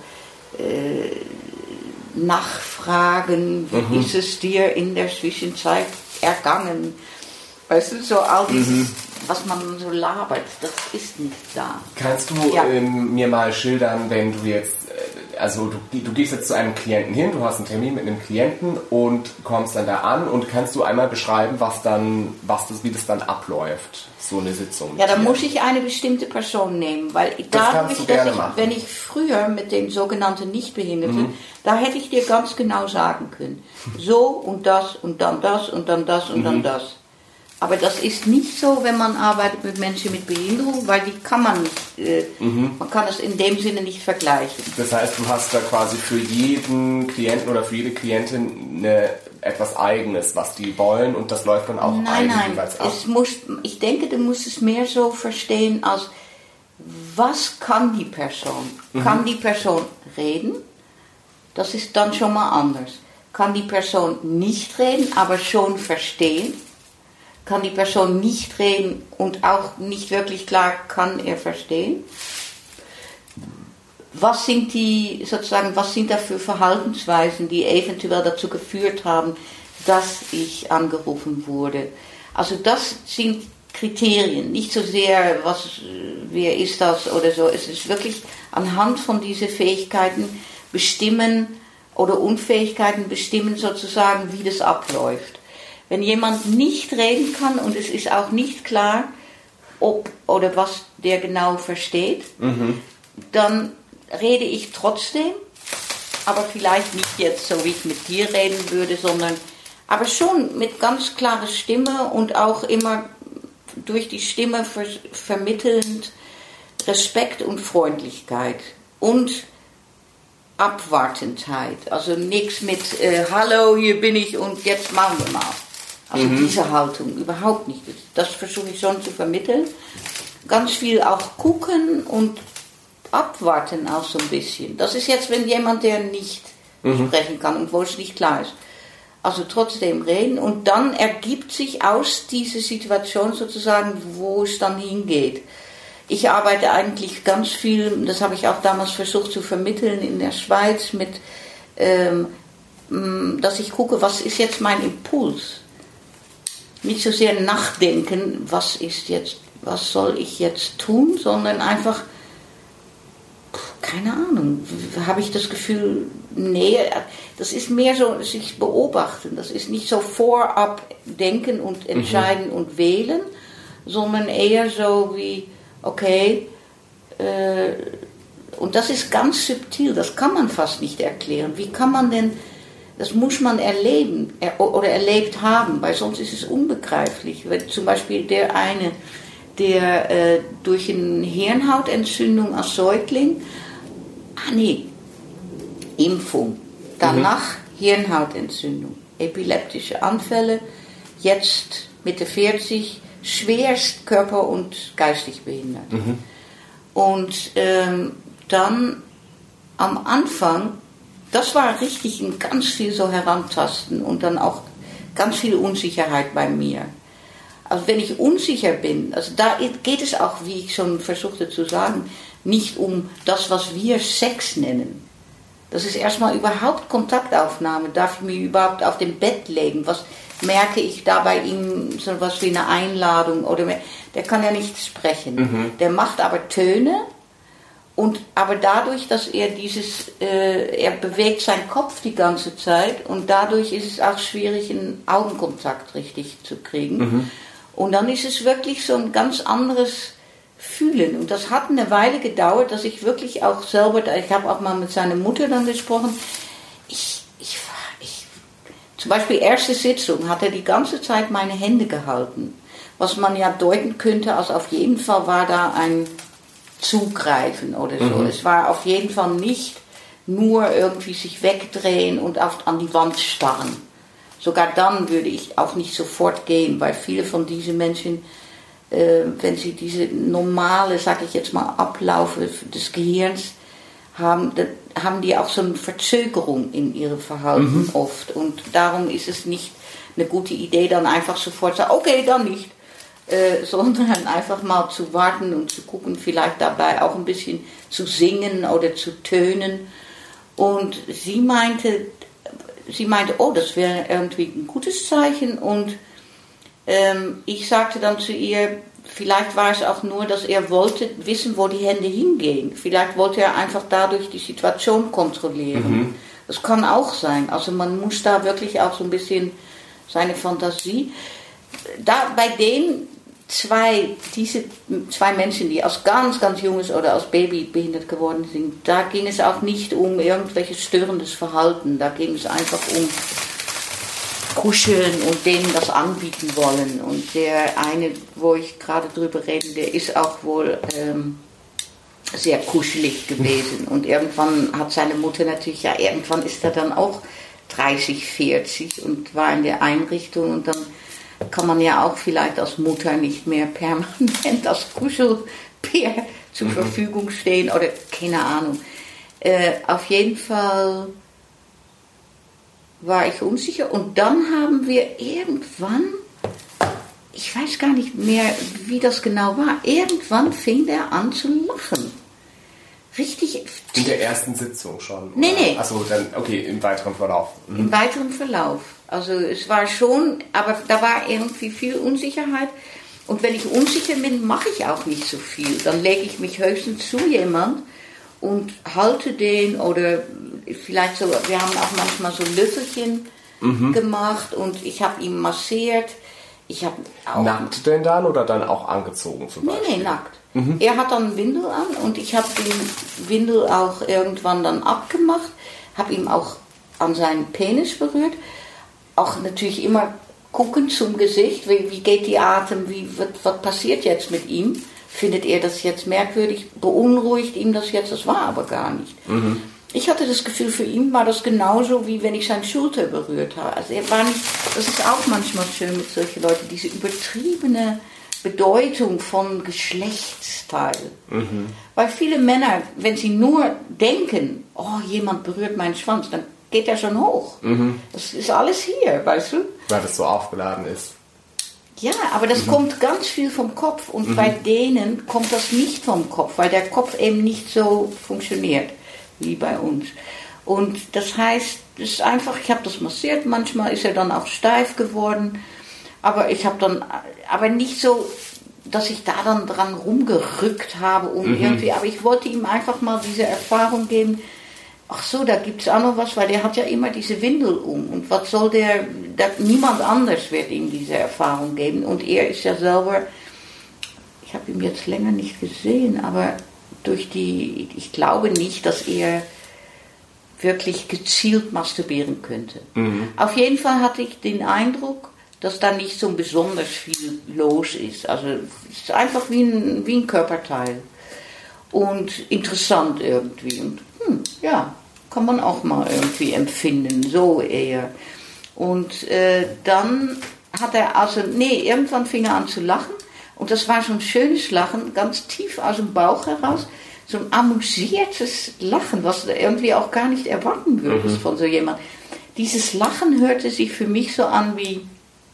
Nachfragen, wie ist es dir in der Zwischenzeit ergangen? Weißt du, so all dieses, was man so labert, das ist nicht da. Kannst du mir mal schildern, wenn du jetzt, also du gehst jetzt zu einem Klienten hin, du hast einen Termin mit einem Klienten und kommst dann da an und kannst du einmal beschreiben, wie das dann abläuft, so eine Sitzung? Ja, da muss ich eine bestimmte Person nehmen, weil wenn ich früher mit den sogenannten Nichtbehinderten, da hätte ich dir ganz genau sagen können, so und das und dann das und dann das und dann das. Aber das ist nicht so, wenn man arbeitet mit Menschen mit Behinderung, weil die kann man nicht, man kann es in dem Sinne nicht vergleichen. Das heißt, du hast da quasi für jeden Klienten oder für jede Klientin etwas Eigenes, was die wollen und das läuft dann auch jeweils ab? Ich denke, du musst es mehr so verstehen als, was kann die Person? Kann die Person reden? Das ist dann schon mal anders. Kann die Person nicht reden, aber schon verstehen? Kann die Person nicht reden und auch nicht wirklich klar kann er verstehen? Was sind da für Verhaltensweisen, die eventuell dazu geführt haben, dass ich angerufen wurde? Also das sind Kriterien, nicht so sehr, wer ist das oder so. Es ist wirklich anhand von diesen Fähigkeiten bestimmen oder Unfähigkeiten bestimmen sozusagen, wie das abläuft. Wenn jemand nicht reden kann und es ist auch nicht klar, ob oder was der genau versteht, dann rede ich trotzdem, aber vielleicht nicht jetzt so, wie ich mit dir reden würde, aber schon mit ganz klarer Stimme und auch immer durch die Stimme vermittelnd Respekt und Freundlichkeit und Abwartendheit. Also nichts mit Hallo, hier bin ich und jetzt machen wir mal. Also diese Haltung überhaupt nicht. Das versuche ich schon zu vermitteln. Ganz viel auch gucken und abwarten auch so ein bisschen. Das ist jetzt, wenn jemand, der nicht sprechen kann und wo es nicht klar ist. Also trotzdem reden und dann ergibt sich aus dieser Situation sozusagen, wo es dann hingeht. Ich arbeite eigentlich ganz viel, das habe ich auch damals versucht zu vermitteln in der Schweiz, mit, dass ich gucke, was ist jetzt mein Impuls? Nicht so sehr nachdenken, was soll ich jetzt tun, sondern einfach, keine Ahnung, habe ich das Gefühl, nee, das ist mehr so, sich beobachten, das ist nicht so vorab denken und entscheiden und wählen, sondern eher so wie, okay, und das ist ganz subtil, das kann man fast nicht erklären. Wie kann man denn, das muss man erleben oder erlebt haben, weil sonst ist es unbegreiflich. Wenn zum Beispiel der eine, der durch eine Hirnhautentzündung als Säugling, Impfung, danach Hirnhautentzündung, epileptische Anfälle, jetzt Mitte 40, schwerst körper- und geistig behindert. Und dann am Anfang, das war richtig ein ganz viel so herantasten und dann auch ganz viel Unsicherheit bei mir. Also wenn ich unsicher bin, also da geht es auch, wie ich schon versuchte zu sagen, nicht um das, was wir Sex nennen. Das ist erstmal überhaupt Kontaktaufnahme. Darf ich mich überhaupt auf dem Bett legen? Was merke ich da bei ihm, so was wie eine Einladung? Oder der kann ja nicht sprechen. Der macht aber Töne. Aber dadurch, dass er er bewegt seinen Kopf die ganze Zeit und dadurch ist es auch schwierig, einen Augenkontakt richtig zu kriegen. Und dann ist es wirklich so ein ganz anderes Fühlen. Und das hat eine Weile gedauert, dass ich wirklich auch selber, ich habe auch mal mit seiner Mutter dann gesprochen, zum Beispiel erste Sitzung hat er die ganze Zeit meine Hände gehalten. Was man ja deuten könnte, als auf jeden Fall war da ein Zugreifen oder so. Es war auf jeden Fall nicht nur irgendwie sich wegdrehen und an die Wand starren. Sogar dann würde ich auch nicht sofort gehen, weil viele von diesen Menschen, wenn sie diese normale, sag ich jetzt mal, Abläufe des Gehirns haben, dann haben die auch so eine Verzögerung in ihrem Verhalten oft. Und darum ist es nicht eine gute Idee, dann einfach sofort zu sagen, okay, dann nicht. sondern einfach mal zu warten und zu gucken, vielleicht dabei auch ein bisschen zu singen oder zu tönen. Und sie meinte, oh, das wäre irgendwie ein gutes Zeichen. Und ich sagte dann zu ihr, vielleicht war es auch nur, dass er wollte wissen, wo die Hände hingehen. Vielleicht wollte er einfach dadurch die Situation kontrollieren. Das kann auch sein. Also man muss da wirklich auch so ein bisschen seine Fantasie. Da bei diese zwei Menschen, die aus ganz, ganz junges oder aus Baby behindert geworden sind, da ging es auch nicht um irgendwelches störendes Verhalten. Da ging es einfach um Kuscheln und denen das anbieten wollen. Und der eine, wo ich gerade drüber rede, der ist auch wohl sehr kuschelig gewesen. Und irgendwann hat seine Mutter natürlich, irgendwann ist er dann auch 30, 40 und war in der Einrichtung. Und dann kann man ja auch vielleicht als Mutter nicht mehr permanent als Kuschelbär zur Verfügung stehen oder keine Ahnung. Auf jeden Fall war ich unsicher und dann haben wir irgendwann, ich weiß gar nicht mehr, wie das genau war, irgendwann fing der an zu lachen. Richtig. In der ersten Sitzung schon? Nee. Achso, dann, okay, im weiteren Verlauf. Im weiteren Verlauf. Also es war schon, aber da war irgendwie viel Unsicherheit. Und wenn ich unsicher bin, mache ich auch nicht so viel. Dann lege ich mich höchstens zu jemand und halte den oder vielleicht so, wir haben auch manchmal so Löffelchen gemacht und ich habe ihn massiert. Ich habe auch nackt denn dann oder dann auch angezogen zum Beispiel? Nee, nackt. Er hat dann Windel an und ich habe den Windel auch irgendwann dann abgemacht, habe ihm auch an seinen Penis berührt. Auch natürlich immer gucken zum Gesicht, wie geht die Atem, was passiert jetzt mit ihm? Findet er das jetzt merkwürdig? Beunruhigt ihm das jetzt? Das war aber gar nicht. Ich hatte das Gefühl, für ihn war das genauso, wie wenn ich seine Schulter berührt habe. Also er war nicht, das ist auch manchmal schön mit solchen Leuten, diese übertriebene Bedeutung von Geschlechtsteil. Weil viele Männer, wenn sie nur denken, oh, jemand berührt meinen Schwanz, dann geht er schon hoch. Das ist alles hier, weißt du? Weil das so aufgeladen ist. Ja, aber das kommt ganz viel vom Kopf und bei denen kommt das nicht vom Kopf, weil der Kopf eben nicht so funktioniert wie bei uns. Und das heißt, es ist einfach, ich habe das massiert, manchmal ist er dann auch steif geworden, aber ich habe dann, aber nicht so, dass ich da dann dran rumgerückt habe, irgendwie, aber ich wollte ihm einfach mal diese Erfahrung geben, ach so, da gibt es auch noch was, weil der hat ja immer diese Windel um. Und was soll niemand anders wird ihm diese Erfahrung geben. Und er ist ja selber, ich habe ihn jetzt länger nicht gesehen, aber ich glaube nicht, dass er wirklich gezielt masturbieren könnte. Auf jeden Fall hatte ich den Eindruck, dass da nicht so besonders viel los ist. Also es ist einfach wie ein Körperteil. Und interessant irgendwie. Und ja, kann man auch mal irgendwie empfinden, so eher. Und dann hat er, irgendwann fing er an zu lachen. Und das war so ein schönes Lachen, ganz tief aus dem Bauch heraus. So ein amusiertes Lachen, was du irgendwie auch gar nicht erwarten würdest von so jemand. Dieses Lachen hörte sich für mich so an wie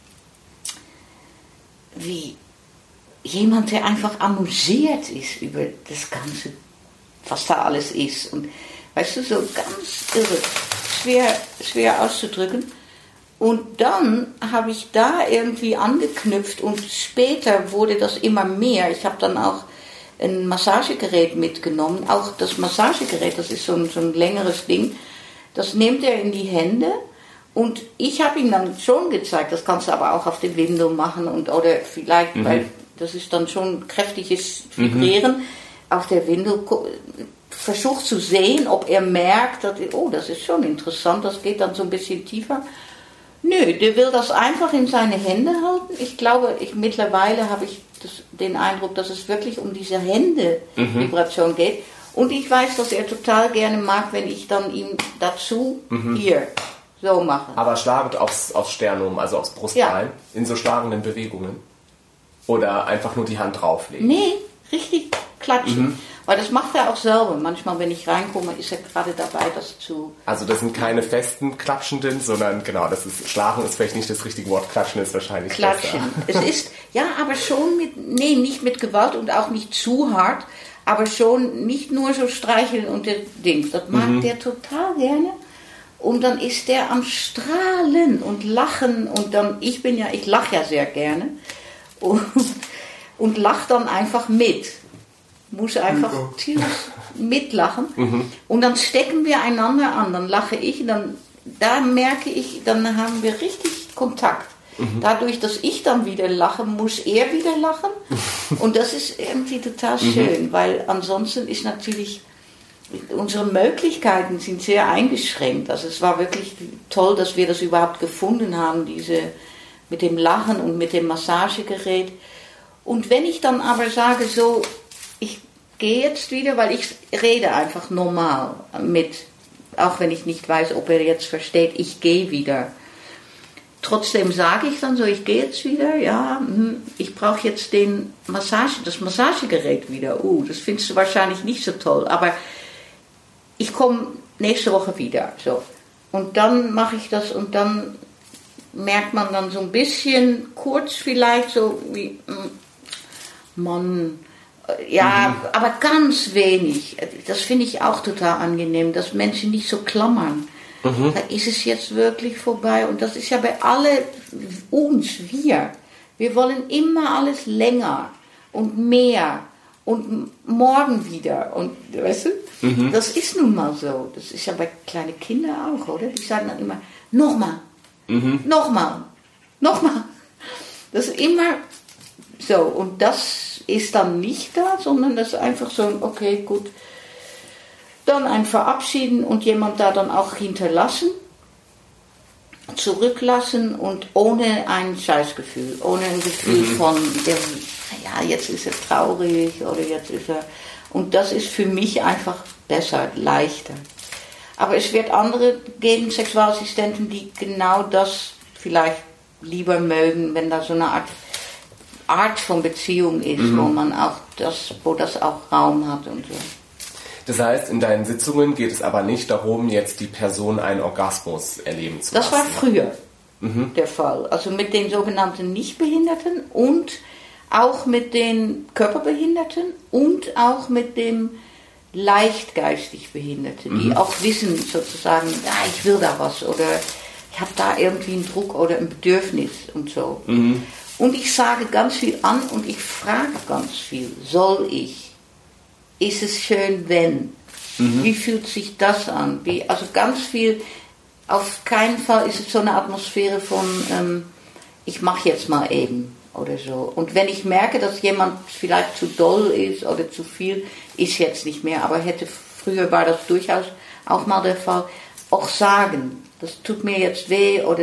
jemand, der einfach amüsiert ist über das Ganze, was da alles ist. Und weißt du, so ganz irre, schwer auszudrücken. Und dann habe ich da irgendwie angeknüpft und später wurde das immer mehr. Ich habe dann auch ein Massagegerät mitgenommen. Auch das Massagegerät, das ist so ein längeres Ding, das nimmt er in die Hände. Und ich habe ihm dann schon gezeigt, das kannst du aber auch auf den Windel machen oder vielleicht, weil das ist dann schon kräftiges Vibrieren auf der Windel. Versucht zu sehen, ob er merkt, das ist schon interessant, das geht dann so ein bisschen tiefer. Nö, der will das einfach in seine Hände halten. Ich glaube, mittlerweile habe ich den Eindruck, dass es wirklich um diese Hände-Vibration geht. Und ich weiß, dass er total gerne mag, wenn ich dann ihm dazu hier so mache. Aber schlagend aufs Sternum, also aufs Brustbein, in so schlagenden Bewegungen? Oder einfach nur die Hand drauflegen? Nee, richtig klatschen. Weil das macht er auch selber. Manchmal, wenn ich reinkomme, ist er gerade dabei, das zu... Also das sind keine festen Klatschenden, sondern genau, das ist, Schlagen ist vielleicht nicht das richtige Wort, Klatschen ist wahrscheinlich Klatschen. Besser. Es ist, ja, aber schon nicht mit Gewalt und auch nicht zu hart, aber schon nicht nur so streicheln und der Dings. Das mag der total gerne. Und dann ist der am Strahlen und Lachen und dann, ich lache ja sehr gerne und lache dann einfach mit. Muss einfach mitlachen. Und dann stecken wir einander an, dann lache ich, da merke ich, dann haben wir richtig Kontakt. Dadurch, dass ich dann wieder lache, muss er wieder lachen. Und das ist irgendwie total schön, weil ansonsten ist natürlich... Unsere Möglichkeiten sind sehr eingeschränkt. Also es war wirklich toll, dass wir das überhaupt gefunden haben, mit dem Lachen und mit dem Massagegerät. Und wenn ich dann aber sage, so, ich gehe jetzt wieder, weil ich rede einfach normal mit, auch wenn ich nicht weiß, ob er jetzt versteht, ich gehe wieder. Trotzdem sage ich dann so, ich gehe jetzt wieder, ja, ich brauche jetzt das Massagegerät wieder. Das findest du wahrscheinlich nicht so toll, aber ich komme nächste Woche wieder, so. Und dann mache ich das und dann merkt man dann so ein bisschen kurz vielleicht so wie, Mann, ja, aber ganz wenig. Das finde ich auch total angenehm, dass Menschen nicht so klammern. Da ist es jetzt wirklich vorbei und das ist ja bei wir. Wir wollen immer alles länger und mehr. Und morgen wieder. Und weißt du, das ist nun mal so. Das ist ja bei kleinen Kindern auch, oder? Die sagen dann immer, nochmal, nochmal. Das ist immer so. Und das ist dann nicht da, sondern das ist einfach so, okay, gut. Dann ein Verabschieden und jemand da dann auch hinterlassen, zurücklassen und ohne ein Scheißgefühl, ohne ein Gefühl von, ja, jetzt ist er traurig oder jetzt ist er... Und das ist für mich einfach besser, leichter. Aber es wird andere geben, Sexualassistenten, die genau das vielleicht lieber mögen, wenn da so eine Art von Beziehung ist, wo das auch Raum hat und so. Das heißt, in deinen Sitzungen geht es aber nicht darum, jetzt die Person einen Orgasmus erleben zu lassen. Das war früher der Fall. Also mit den sogenannten Nichtbehinderten und auch mit den Körperbehinderten und auch mit dem leichtgeistig Behinderten, die auch wissen sozusagen, ja, ich will da was oder ich habe da irgendwie einen Druck oder ein Bedürfnis und so. Und ich sage ganz viel an und ich frage ganz viel. Soll ich? Ist es schön, wenn? Wie fühlt sich das an? Also ganz viel, auf keinen Fall ist es so eine Atmosphäre von, ich mache jetzt mal eben. Oder so. Und wenn ich merke, dass jemand vielleicht zu doll ist oder zu viel, ist jetzt nicht mehr, aber früher war das durchaus auch mal der Fall, auch sagen, das tut mir jetzt weh oder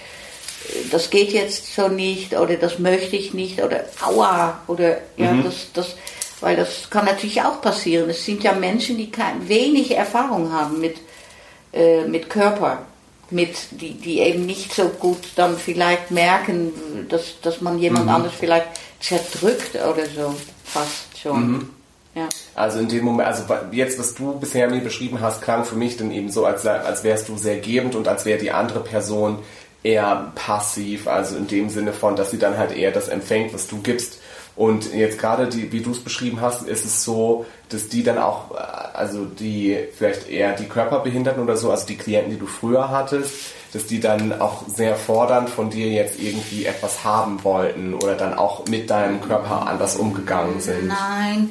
das geht jetzt so nicht oder das möchte ich nicht oder aua oder ja, weil das kann natürlich auch passieren. Es sind ja Menschen, die wenig Erfahrung haben mit Körper. Die eben nicht so gut dann vielleicht merken, dass man jemand anders vielleicht zerdrückt oder so, fast schon. Ja. Also in dem Moment, also jetzt, was du bisher mir beschrieben hast, klang für mich dann eben so, als wärst du sehr gebend und als wäre die andere Person eher passiv, also in dem Sinne von, dass sie dann halt eher das empfängt, was du gibst. Und jetzt gerade, wie du es beschrieben hast, ist es so, dass die dann auch, also die vielleicht eher die Körperbehinderten oder so, also die Klienten, die du früher hattest, dass die dann auch sehr fordernd von dir jetzt irgendwie etwas haben wollten oder dann auch mit deinem Körper anders umgegangen sind. Nein,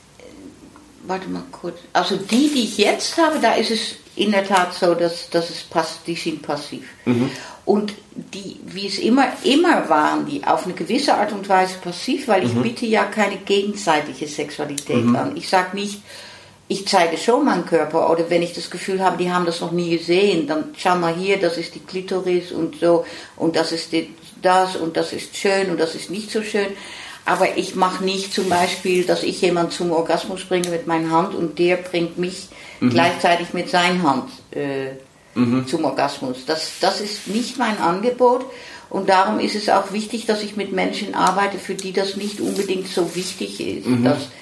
warte mal kurz. Also die ich jetzt habe, da ist es in der Tat so, dass die sind passiv. Und die, wie es immer waren, die auf eine gewisse Art und Weise passiv, weil ich biete ja keine gegenseitige Sexualität an. Ich sage nicht, ich zeige schon meinen Körper oder wenn ich das Gefühl habe, die haben das noch nie gesehen, dann schau mal hier, das ist die Klitoris und so und das ist das und das ist schön und das ist nicht so schön. Aber ich mache nicht zum Beispiel, dass ich jemanden zum Orgasmus bringe mit meiner Hand und der bringt mich gleichzeitig mit seiner Hand zum Orgasmus. Das ist nicht mein Angebot und darum ist es auch wichtig, dass ich mit Menschen arbeite, für die das nicht unbedingt so wichtig ist.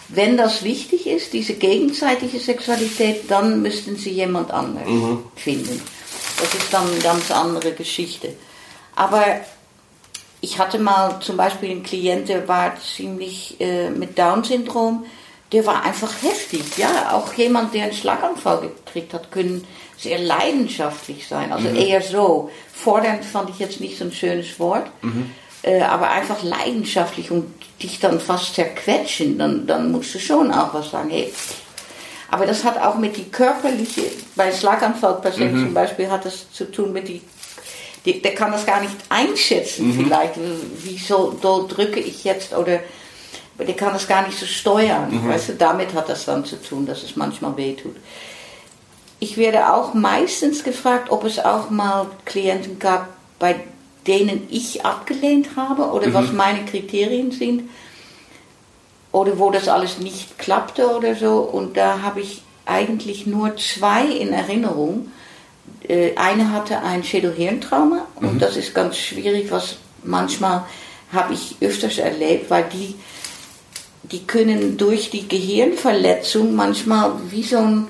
Wenn das wichtig ist, diese gegenseitige Sexualität, dann müssten sie jemand anderen finden. Das ist dann eine ganz andere Geschichte. Aber ich hatte mal zum Beispiel einen Klient, der war ziemlich mit Down-Syndrom, der war einfach heftig. Ja, auch jemand, der einen Schlaganfall gekriegt hat, können sehr leidenschaftlich sein. Also eher so. Fordernd fand ich jetzt nicht so ein schönes Wort, aber einfach leidenschaftlich und dich dann fast zerquetschen. Dann musst du schon auch was sagen. Hey. Aber das hat auch mit die körperliche, bei Schlaganfallpatienten zum Beispiel, hat das zu tun mit der kann das gar nicht einschätzen vielleicht, wieso drücke ich jetzt, oder der kann das gar nicht so steuern. Weißt du, damit hat das dann zu tun, dass es manchmal wehtut. Ich werde auch meistens gefragt, ob es auch mal Klienten gab, bei denen ich abgelehnt habe oder was meine Kriterien sind oder wo das alles nicht klappte oder so. Und da habe ich eigentlich nur 2 in Erinnerung. Eine hatte ein Schädelhirntrauma und das ist ganz schwierig, was manchmal habe ich öfters erlebt, weil die können durch die Gehirnverletzung manchmal wie so ein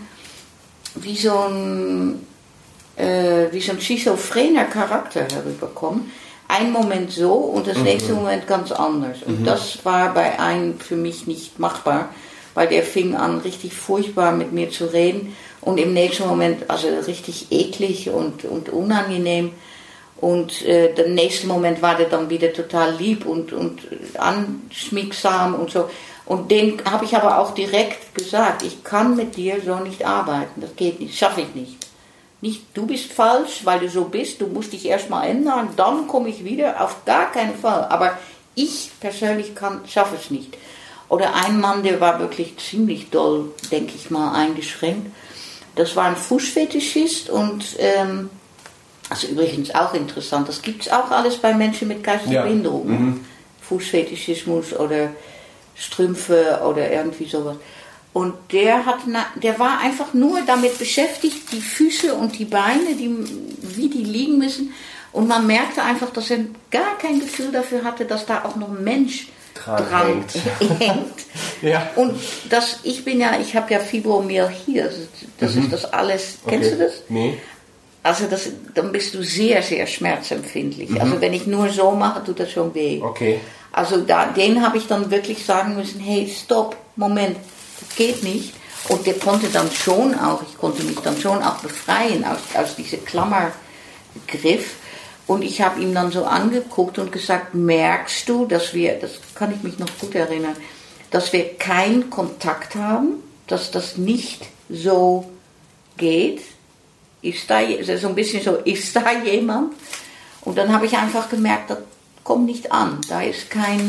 schizophrener Charakter herüberkommen. Ein Moment so und das nächste Moment ganz anders. Und das war bei einem für mich nicht machbar, weil der fing an, richtig furchtbar mit mir zu reden und im nächsten Moment, also richtig eklig und unangenehm. Und der nächste Moment war der dann wieder total lieb und anschmiegsam und so. Und den habe ich aber auch direkt gesagt, ich kann mit dir so nicht arbeiten, das geht nicht, schaffe ich nicht. Nicht, du bist falsch, weil du so bist, du musst dich erstmal ändern, dann komme ich wieder, auf gar keinen Fall. Aber ich persönlich schaffe es nicht. Oder ein Mann, der war wirklich ziemlich doll, denke ich mal, eingeschränkt. Das war ein Fußfetischist und, also übrigens auch interessant, das gibt es auch alles bei Menschen mit geistiger Behinderung. Fußfetischismus oder Strümpfe oder irgendwie sowas. Und der war einfach nur damit beschäftigt, die Füße und die Beine, wie die liegen müssen. Und man merkte einfach, dass er gar kein Gefühl dafür hatte, dass da auch noch ein Mensch dran hängt. Ja. Und ich habe ja Fibromyalgie, das ist das alles. Okay. Kennst du das? Nee. Also dann bist du sehr, sehr schmerzempfindlich. Also wenn ich nur so mache, tut das schon weh. Okay. Also den habe ich dann wirklich sagen müssen, hey, stopp, Moment, das geht nicht. Und der konnte dann schon auch, ich konnte mich dann schon auch befreien aus diesem Klammergriff. Und ich habe ihm dann so angeguckt und gesagt, merkst du, dass das kann ich mich noch gut erinnern, dass wir keinen Kontakt haben, dass das nicht so geht? Ist da jemand? Und dann habe ich einfach gemerkt, das kommt nicht an. Da ist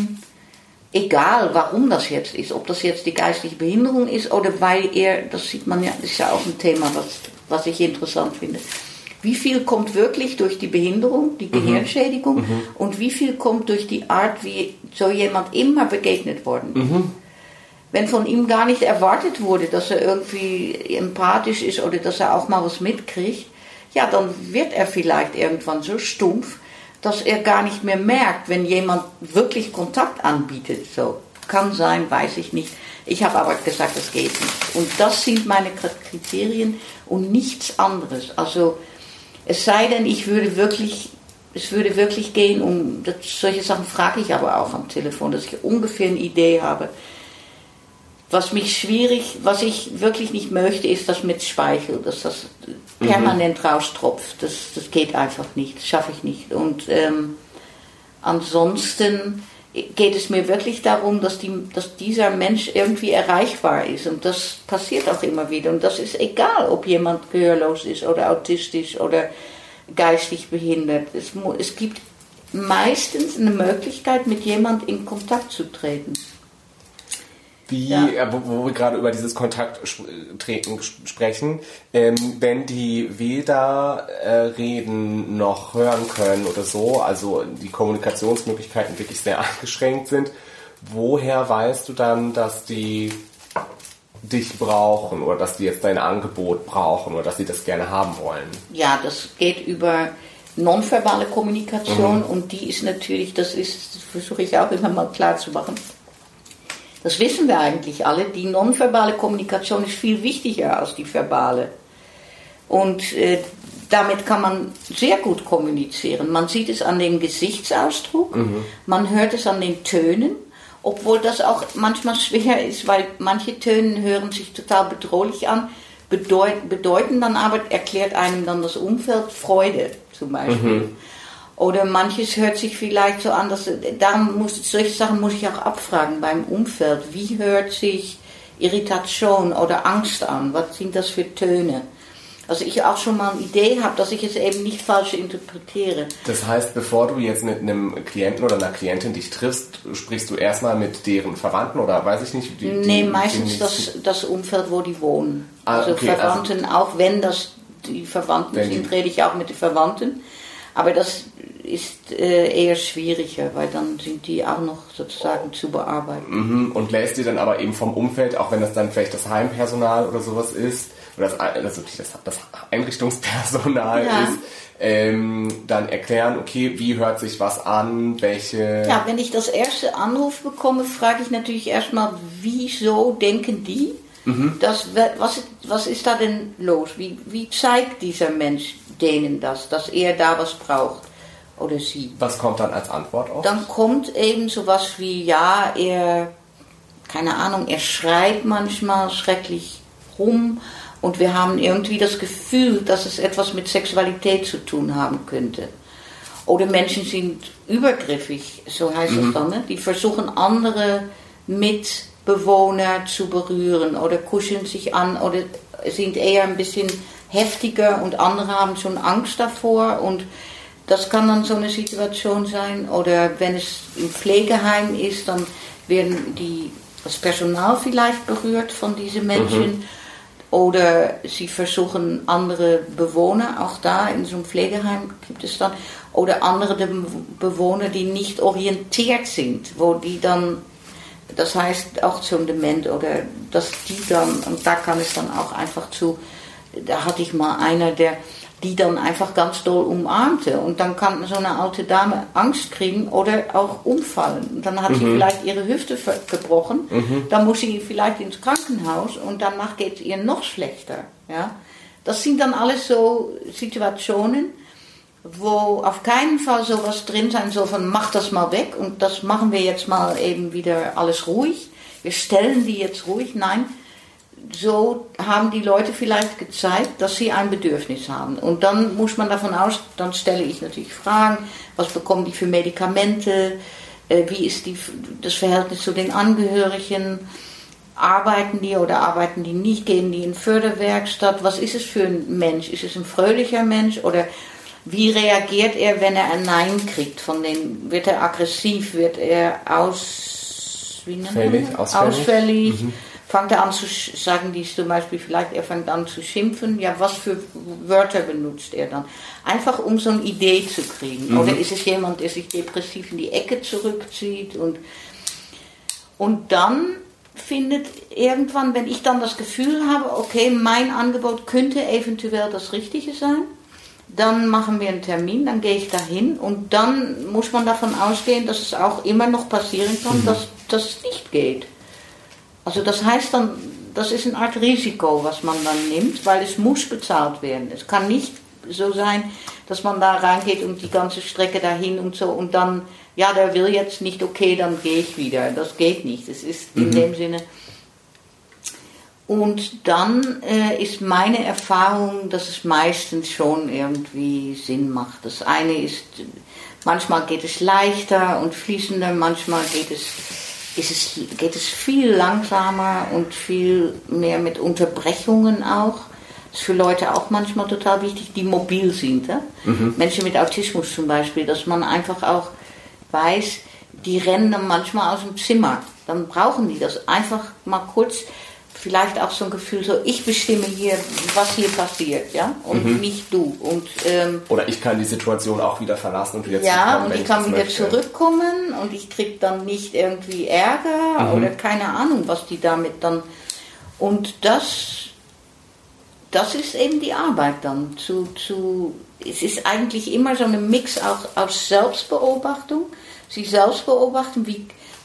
egal warum das jetzt ist, ob das jetzt die geistliche Behinderung ist oder weil das sieht man ja, das ist ja auch ein Thema, was ich interessant finde. Wie viel kommt wirklich durch die Behinderung, die Gehirnschädigung und wie viel kommt durch die Art, wie so jemand immer begegnet worden? Wenn von ihm gar nicht erwartet wurde, dass er irgendwie empathisch ist oder dass er auch mal was mitkriegt, ja, dann wird er vielleicht irgendwann so stumpf, dass er gar nicht mehr merkt, wenn jemand wirklich Kontakt anbietet. So, kann sein, weiß ich nicht. Ich habe aber gesagt, das geht nicht. Und das sind meine Kriterien und nichts anderes. Also, es sei denn, es würde wirklich gehen, solche Sachen frage ich aber auch am Telefon, dass ich ungefähr eine Idee habe. Was ich wirklich nicht möchte, ist das mit Speichel, dass das permanent raustropft. Das geht einfach nicht, das schaffe ich nicht. Und ansonsten geht es mir wirklich darum, dass dieser Mensch irgendwie erreichbar ist. Und das passiert auch immer wieder. Und das ist egal, ob jemand gehörlos ist oder autistisch oder geistig behindert. Es gibt meistens eine Möglichkeit, mit jemandem in Kontakt zu treten. Wo wir gerade über dieses Kontakttreten sprechen, wenn die weder reden noch hören können oder so, also die Kommunikationsmöglichkeiten wirklich sehr eingeschränkt sind, woher weißt du dann, dass die dich brauchen oder dass die jetzt dein Angebot brauchen oder dass sie das gerne haben wollen? Ja, das geht über nonverbale Kommunikation und die ist natürlich, das versuche ich auch immer mal klar zu machen. Das wissen wir eigentlich alle. Die nonverbale Kommunikation ist viel wichtiger als die verbale. Und damit kann man sehr gut kommunizieren. Man sieht es an dem Gesichtsausdruck, man hört es an den Tönen, obwohl das auch manchmal schwer ist, weil manche Töne hören sich total bedrohlich an, bedeuten dann aber, erklärt einem dann das Umfeld Freude zum Beispiel. Oder manches hört sich vielleicht so an, solche Sachen muss ich auch abfragen beim Umfeld. Wie hört sich Irritation oder Angst an? Was sind das für Töne? Also ich auch schon mal eine Idee habe, dass ich es eben nicht falsch interpretiere. Das heißt, bevor du jetzt mit einem Klienten oder einer Klientin dich triffst, sprichst du erstmal mit deren Verwandten oder weiß ich nicht? Meistens das Umfeld, wo die wohnen. Okay, Verwandten, auch wenn das die Verwandten sind, rede ich auch mit den Verwandten. Aber das ist eher schwieriger, weil dann sind die auch noch sozusagen zu bearbeiten. Und lässt dir dann aber eben vom Umfeld, auch wenn das dann vielleicht das Heimpersonal oder sowas ist, oder das Einrichtungspersonal ist, dann erklären, okay, wie hört sich was an, welche... Ja, wenn ich das erste Anruf bekomme, frage ich natürlich erstmal, wieso denken die? Was ist da denn los? Wie zeigt dieser Mensch denen das, dass er da was braucht oder sie? Was kommt dann als Antwort auf? Dann kommt eben sowas wie, er schreit manchmal schrecklich rum und wir haben irgendwie das Gefühl, dass es etwas mit Sexualität zu tun haben könnte. Oder Menschen sind übergriffig, so heißt es dann, ne? Die versuchen andere Mitbewohner zu berühren oder kuscheln sich an oder sind eher ein bisschen heftiger und andere haben schon Angst davor und das kann dann so eine Situation sein. Oder wenn es im Pflegeheim ist, dann werden das Personal vielleicht berührt von diesen Menschen oder sie versuchen andere Bewohner, auch da in so einem Pflegeheim gibt es dann, oder andere Bewohner, die nicht orientiert sind, wo die dann, das heißt auch zum Dement oder dass die dann, und da kann es dann auch einfach da hatte ich mal einer, die dann einfach ganz doll umarmte und dann kann so eine alte Dame Angst kriegen oder auch umfallen. Und dann hat sie vielleicht ihre Hüfte gebrochen, dann muss sie vielleicht ins Krankenhaus und danach geht es ihr noch schlechter. Ja? Das sind dann alles so Situationen, wo auf keinen Fall sowas drin sein soll von mach das mal weg und das machen wir jetzt mal eben wieder alles ruhig. Wir stellen die jetzt ruhig. Nein, so haben die Leute vielleicht gezeigt, dass sie ein Bedürfnis haben. Und dann muss man davon aus, dann stelle ich natürlich Fragen, was bekommen die für Medikamente, wie ist das Verhältnis zu den Angehörigen, arbeiten die oder arbeiten die nicht, gehen die in Förderwerkstatt, was ist es für ein Mensch, ist es ein fröhlicher Mensch oder wie reagiert er, wenn er ein Nein kriegt, wird er aggressiv, wird er ausfällig. Fängt er an zu sagen, die zum Beispiel vielleicht, er fängt an zu schimpfen, ja, was für Wörter benutzt er dann? Einfach um so eine Idee zu kriegen. Oder ist es jemand, der sich depressiv in die Ecke zurückzieht und dann findet irgendwann, wenn ich dann das Gefühl habe, okay, mein Angebot könnte eventuell das Richtige sein, dann machen wir einen Termin, dann gehe ich dahin und dann muss man davon ausgehen, dass es auch immer noch passieren kann, dass es nicht geht. Also das heißt dann, das ist eine Art Risiko, was man dann nimmt, weil es muss bezahlt werden. Es kann nicht so sein, dass man da reingeht und die ganze Strecke dahin und so und dann, ja, der will jetzt nicht, okay, dann gehe ich wieder. Das geht nicht. Es ist in dem Sinne. Und dann ist meine Erfahrung, dass es meistens schon irgendwie Sinn macht. Das eine ist, manchmal geht es leichter und fließender, manchmal geht es viel langsamer und viel mehr mit Unterbrechungen auch. Das ist für Leute auch manchmal total wichtig, die mobil sind. Ja? Menschen mit Autismus zum Beispiel, dass man einfach auch weiß, die rennen dann manchmal aus dem Zimmer. Dann brauchen die das einfach mal kurz, vielleicht auch so ein Gefühl, so ich bestimme hier, was hier passiert, ja, und nicht du. Und, oder ich kann die Situation auch wieder verlassen und wieder zurückkommen. Ja, und ich kann wieder zurückkommen und ich kriege dann nicht irgendwie Ärger oder keine Ahnung, was die damit dann. Und das ist eben die Arbeit dann. Es ist eigentlich immer so ein Mix auch aus Selbstbeobachtung. Sie selbst beobachten,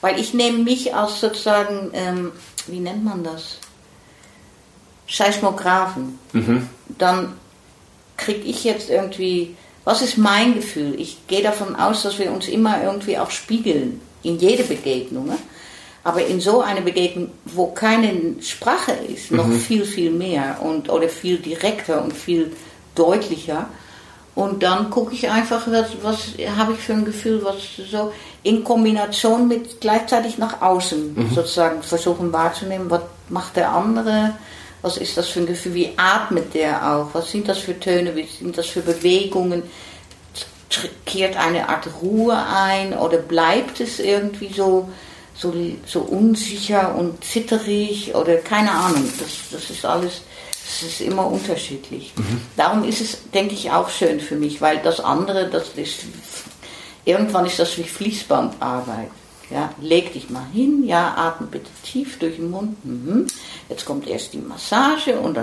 Weil ich nehme mich als sozusagen, wie nennt man das? Seismographen. Dann kriege ich jetzt irgendwie, was ist mein Gefühl? Ich gehe davon aus, dass wir uns immer irgendwie auch spiegeln, in jede Begegnung. Ne? Aber in so einer Begegnung, wo keine Sprache ist, noch viel, viel mehr oder viel direkter und viel deutlicher. Und dann gucke ich einfach, was habe ich für ein Gefühl, was so in Kombination mit gleichzeitig nach außen sozusagen versuchen wahrzunehmen, was macht der andere, was ist das für ein Gefühl, wie atmet der auch, was sind das für Töne, wie sind das für Bewegungen, kehrt eine Art Ruhe ein oder bleibt es irgendwie so unsicher und zitterig oder keine Ahnung, das ist alles, das ist immer unterschiedlich. Darum ist es, denke ich, auch schön für mich, weil das andere, irgendwann ist das wie Fließbandarbeit. Ja, leg dich mal hin, ja, atme bitte tief durch den Mund. Jetzt kommt erst die Massage und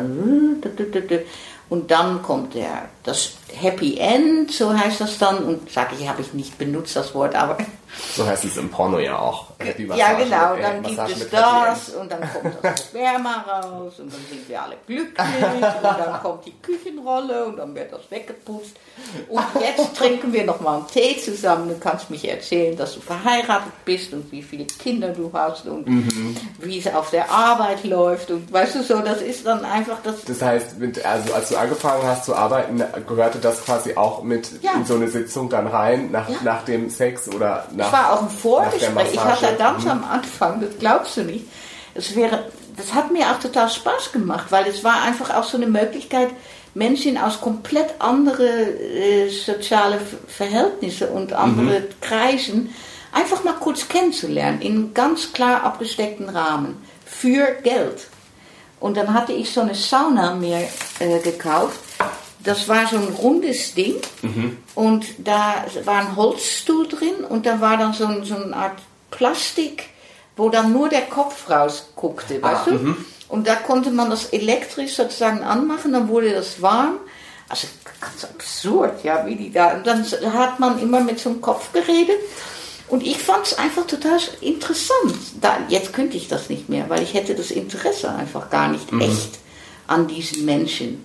dann kommt das Happy End, so heißt das dann. Und sage ich, habe ich nicht benutzt das Wort, aber so heißt es im Porno ja auch. Happy Massage, ja, genau, dann Massage gibt es das und dann kommt das Sperma raus und dann sind wir alle glücklich und dann kommt die Küchenrolle und dann wird das weggeputzt. Und jetzt trinken wir nochmal einen Tee zusammen. Du kannst mich erzählen, dass du verheiratet bist und wie viele Kinder du hast und wie es auf der Arbeit läuft. Und weißt du so, das ist dann einfach das. Das heißt, also als du angefangen hast zu arbeiten, gehörte das quasi auch mit in so eine Sitzung dann rein, nach dem Sex oder nach. Das war auch ein Vorgespräch. Ich hatte ganz am Anfang, das glaubst du nicht. Das hat mir auch total Spaß gemacht, weil es war einfach auch so eine Möglichkeit, Menschen aus komplett andere soziale Verhältnisse und andere Kreisen einfach mal kurz kennenzulernen, in einem ganz klar abgesteckten Rahmen, für Geld. Und dann hatte ich so eine Sauna mir gekauft. Das war so ein rundes Ding und da war ein Holzstuhl drin und da war dann so eine Art Plastik, wo dann nur der Kopf rausguckte, weißt du? Und da konnte man das elektrisch sozusagen anmachen, dann wurde das warm. Also ganz absurd, ja, wie die da. Und dann hat man immer mit so einem Kopf geredet. Und ich fand es einfach total interessant. Jetzt könnte ich das nicht mehr, weil ich hätte das Interesse einfach gar nicht echt an diesen Menschen.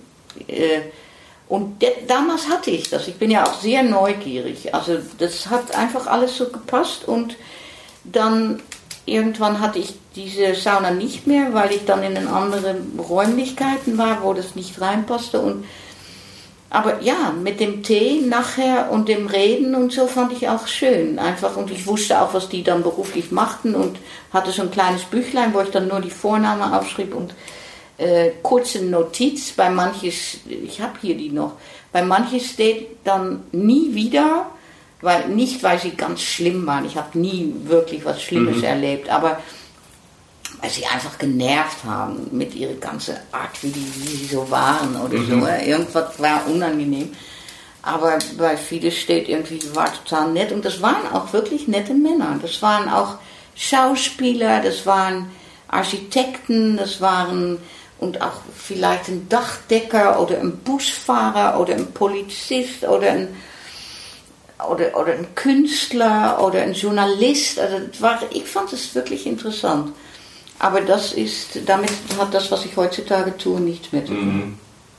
Und damals hatte ich das. Ich bin ja auch sehr neugierig. Also das hat einfach alles so gepasst. Und dann irgendwann hatte ich diese Sauna nicht mehr, weil ich dann in anderen Räumlichkeiten war, wo das nicht reinpasste. Aber ja, mit dem Tee nachher und dem Reden und so fand ich auch schön. Einfach, und ich wusste auch, was die dann beruflich machten und hatte so ein kleines Büchlein, wo ich dann nur die Vorname aufschrieb und kurze Notiz. Bei manches, ich habe hier die noch, bei manches steht dann nie wieder, weil sie ganz schlimm waren. Ich habe nie wirklich was Schlimmes erlebt, aber weil sie einfach genervt haben mit ihrer ganzen Art, wie sie so waren oder so. Irgendwas war unangenehm. Aber bei vielen steht irgendwie, die war total nett. Und das waren auch wirklich nette Männer. Das waren auch Schauspieler, das waren Architekten, das waren und auch vielleicht ein Dachdecker oder ein Busfahrer oder ein Polizist oder ein Künstler oder ein Journalist. Also ich fand es wirklich interessant. Aber damit hat das, was ich heutzutage tue, nichts mehr zu tun.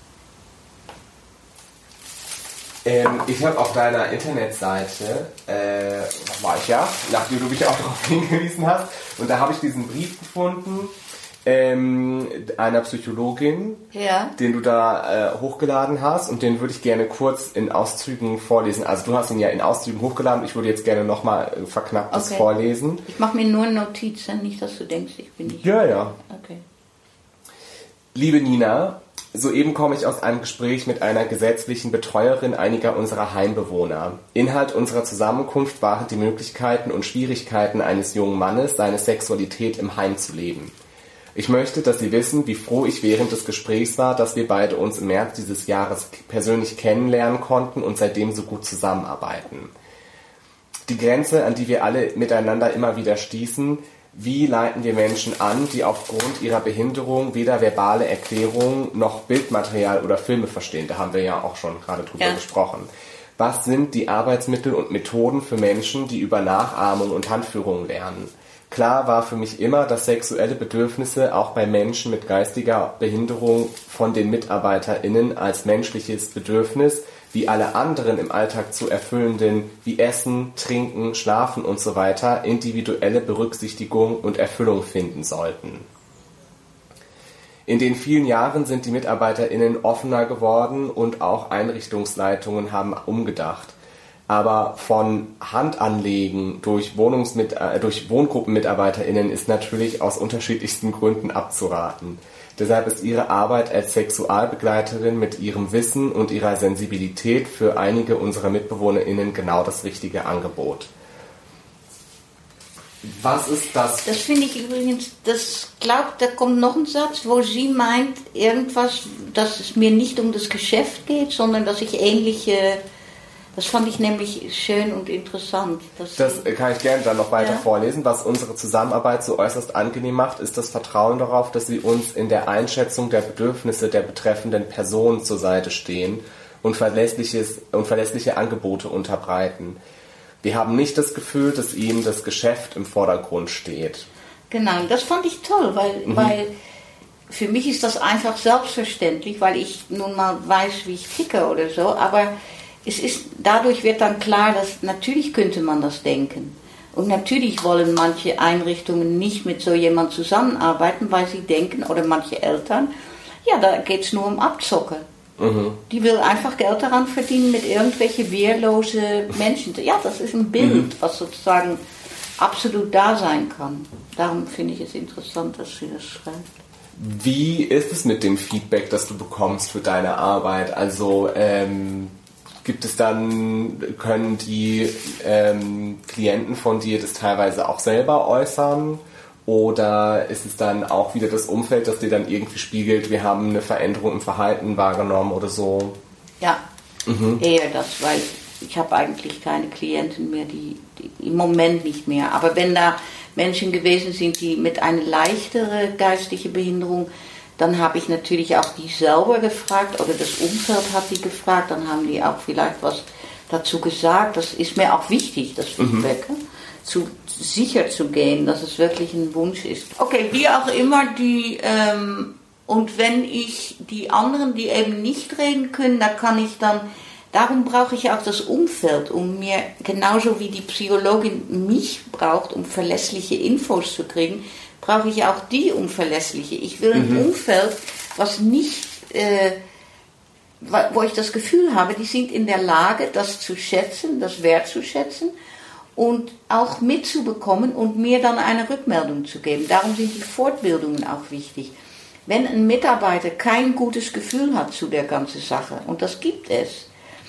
Ich habe auf deiner Internetseite, war ich ja, nachdem du mich auch darauf hingewiesen hast, und da habe ich diesen Brief gefunden, einer Psychologin, den du da hochgeladen hast, und den würde ich gerne kurz in Auszügen vorlesen. Also du hast ihn ja in Auszügen hochgeladen, ich würde jetzt gerne nochmal verknapptes vorlesen. Ich mache mir nur Notizen, nicht, dass du denkst, ich bin nicht... Ja. Okay. Liebe Nina, soeben komme ich aus einem Gespräch mit einer gesetzlichen Betreuerin einiger unserer Heimbewohner. Inhalt unserer Zusammenkunft waren die Möglichkeiten und Schwierigkeiten eines jungen Mannes, seine Sexualität im Heim zu leben. Ich möchte, dass Sie wissen, wie froh ich während des Gesprächs war, dass wir beide uns im März dieses Jahres persönlich kennenlernen konnten und seitdem so gut zusammenarbeiten. Die Grenze, an die wir alle miteinander immer wieder stießen: wie leiten wir Menschen an, die aufgrund ihrer Behinderung weder verbale Erklärungen noch Bildmaterial oder Filme verstehen? Da haben wir ja auch schon gerade drüber gesprochen. Was sind die Arbeitsmittel und Methoden für Menschen, die über Nachahmung und Handführung lernen? Klar war für mich immer, dass sexuelle Bedürfnisse auch bei Menschen mit geistiger Behinderung von den MitarbeiterInnen als menschliches Bedürfnis wie alle anderen im Alltag zu erfüllenden, wie Essen, Trinken, Schlafen und so weiter, individuelle Berücksichtigung und Erfüllung finden sollten. In den vielen Jahren sind die MitarbeiterInnen offener geworden und auch Einrichtungsleitungen haben umgedacht. Aber von Handanlegen durch WohngruppenmitarbeiterInnen ist natürlich aus unterschiedlichsten Gründen abzuraten. Deshalb ist ihre Arbeit als Sexualbegleiterin mit ihrem Wissen und ihrer Sensibilität für einige unserer MitbewohnerInnen genau das richtige Angebot. Was ist das? Das finde ich übrigens, da kommt noch ein Satz, wo sie meint, irgendwas, dass es mir nicht um das Geschäft geht, sondern dass ich ähnliche, das fand ich nämlich schön und interessant. Das kann ich gerne dann noch weiter vorlesen. Was unsere Zusammenarbeit so äußerst angenehm macht, ist das Vertrauen darauf, dass sie uns in der Einschätzung der Bedürfnisse der betreffenden Person zur Seite stehen und verlässliche Angebote unterbreiten. Wir haben nicht das Gefühl, dass ihm das Geschäft im Vordergrund steht. Genau, das fand ich toll, weil für mich ist das einfach selbstverständlich, weil ich nun mal weiß, wie ich ticke oder so, aber dadurch wird dann klar, dass natürlich könnte man das denken. Und natürlich wollen manche Einrichtungen nicht mit so jemand zusammenarbeiten, weil sie denken, oder manche Eltern, ja, da geht es nur um Abzocken. Die will einfach Geld daran verdienen mit irgendwelche wehrlose Menschen. Ja, das ist ein Bild, was sozusagen absolut da sein kann. Darum finde ich es interessant, dass sie das schreibt. Wie ist es mit dem Feedback, das du bekommst für deine Arbeit? Also können die Klienten von dir das teilweise auch selber äußern? Oder ist es dann auch wieder das Umfeld, das dir dann irgendwie spiegelt, wir haben eine Veränderung im Verhalten wahrgenommen oder so? Ja, eher das, weil ich habe eigentlich keine Klienten mehr, die im Moment nicht mehr. Aber wenn da Menschen gewesen sind, die mit einer leichteren geistigen Behinderung, dann habe ich natürlich auch die selber gefragt oder das Umfeld hat die gefragt, dann haben die auch vielleicht was dazu gesagt. Das ist mir auch wichtig, das Feedback. Sicher zu gehen, dass es wirklich ein Wunsch ist. Okay, wie auch immer, und wenn ich die anderen, die eben nicht reden können, da kann ich dann, darum brauche ich auch das Umfeld, um mir, genauso wie die Psychologin mich braucht, um verlässliche Infos zu kriegen, brauche ich auch die verlässliche. Ich will ein Umfeld, was nicht, wo ich das Gefühl habe, die sind in der Lage, das zu schätzen, das wertzuschätzen, und auch mitzubekommen und mir dann eine Rückmeldung zu geben. Darum sind die Fortbildungen auch wichtig. Wenn ein Mitarbeiter kein gutes Gefühl hat zu der ganzen Sache, und das gibt es,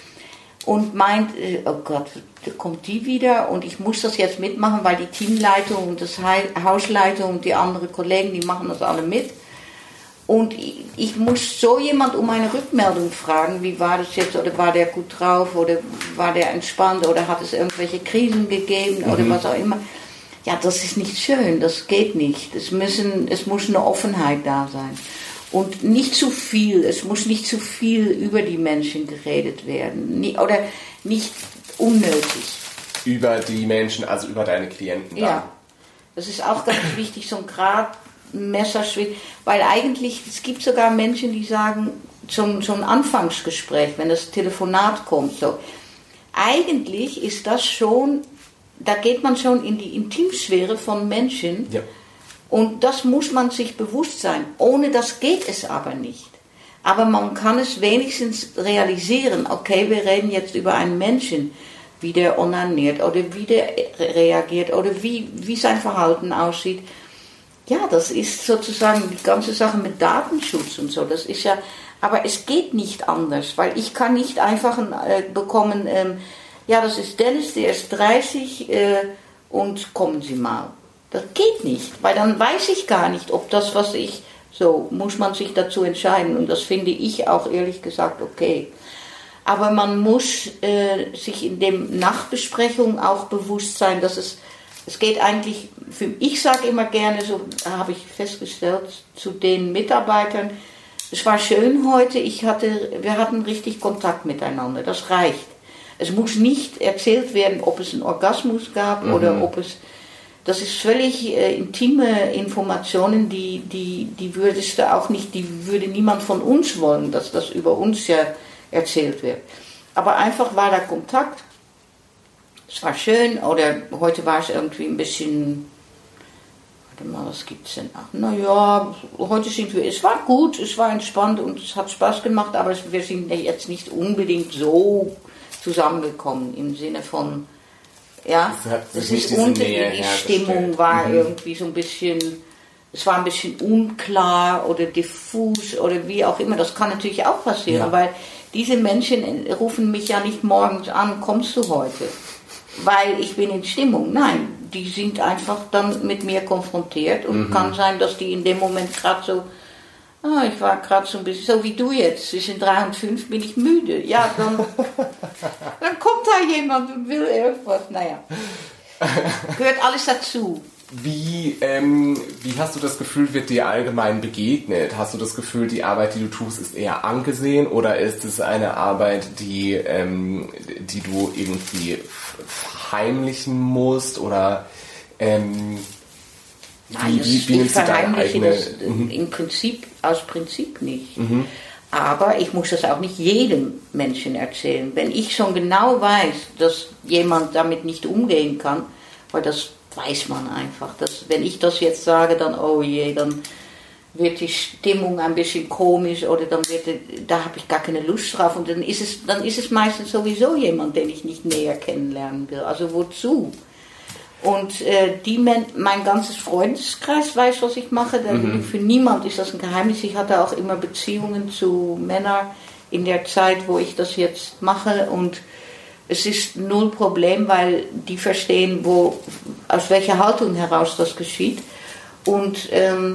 und meint, oh Gott, da kommt die wieder und ich muss das jetzt mitmachen, weil die Teamleitung und das Hausleitung und die anderen Kollegen, die machen das alle mit. Und ich muss so jemand um eine Rückmeldung fragen, wie war das jetzt, oder war der gut drauf, oder war der entspannt, oder hat es irgendwelche Krisen gegeben, oder was auch immer. Ja, das ist nicht schön, das geht nicht. Es muss eine Offenheit da sein. Und nicht zu viel, es muss nicht zu viel über die Menschen geredet werden, oder nicht unnötig. Über die Menschen, also über deine Klienten? Ja, das ist auch ganz wichtig, so ein Messerschnitt, weil eigentlich, es gibt sogar Menschen, die sagen, so ein Anfangsgespräch, wenn das Telefonat kommt, so, eigentlich ist das schon, da geht man schon in die Intimsphäre von Menschen, ja. Und das muss man sich bewusst sein. Ohne das geht es aber nicht. Aber man kann es wenigstens realisieren, okay, wir reden jetzt über einen Menschen, wie der onaniert oder wie der reagiert oder wie sein Verhalten aussieht. Ja, das ist sozusagen die ganze Sache mit Datenschutz und so. Das ist ja, aber es geht nicht anders, weil ich kann nicht einfach bekommen, ja, das ist Dennis, der ist 30 und kommen Sie mal. Das geht nicht, weil dann weiß ich gar nicht, ob das, so muss man sich dazu entscheiden und das finde ich auch ehrlich gesagt okay. Aber man muss sich in dem Nachbesprechung auch bewusst sein, dass es geht eigentlich, ich sage immer gerne, so habe ich festgestellt, zu den Mitarbeitern, es war schön heute, wir hatten richtig Kontakt miteinander, das reicht. Es muss nicht erzählt werden, ob es einen Orgasmus gab oder ob es Das ist völlig intime Informationen, die würdest du auch nicht, die würde niemand von uns wollen, dass das über uns ja erzählt wird. Aber einfach war da Kontakt. Es war schön, oder heute war es irgendwie ein bisschen, warte mal, was gibt's denn? Ach, naja, heute sind wir, es war gut, es war entspannt und es hat Spaß gemacht, aber wir sind jetzt nicht unbedingt so zusammengekommen im Sinne von, ja, das ist unter die Stimmung war irgendwie so ein bisschen, es war ein bisschen unklar oder diffus oder wie auch immer, das kann natürlich auch passieren, weil diese Menschen rufen mich ja nicht morgens an, kommst du heute? Weil ich bin in Stimmung. Nein, die sind einfach dann mit mir konfrontiert und kann sein, dass die in dem Moment gerade so, ich war gerade so ein bisschen, so wie du jetzt, zwischen 3 und 5 bin ich müde. Ja, dann kommt da jemand und will irgendwas. Naja, gehört alles dazu. Wie hast du das Gefühl, wird dir allgemein begegnet? Hast du das Gefühl, die Arbeit, die du tust, ist eher angesehen oder ist es eine Arbeit, die du irgendwie verheimlichen musst? Oder Nein, ich verheimliche das aus Prinzip nicht. Aber ich muss das auch nicht jedem Menschen erzählen. Wenn ich schon genau weiß, dass jemand damit nicht umgehen kann, weil das weiß man einfach. Wenn ich das jetzt sage, dann, oh je, dann wird die Stimmung ein bisschen komisch oder da habe ich gar keine Lust drauf. Und dann ist es meistens sowieso jemand, den ich nicht näher kennenlernen will. Also wozu? Und mein ganzes Freundeskreis weiß, was ich mache. Für niemand ist das ein Geheimnis. Ich hatte auch immer Beziehungen zu Männern in der Zeit, wo ich das jetzt mache. Und es ist null Problem, weil die verstehen, aus welcher Haltung heraus das geschieht. Und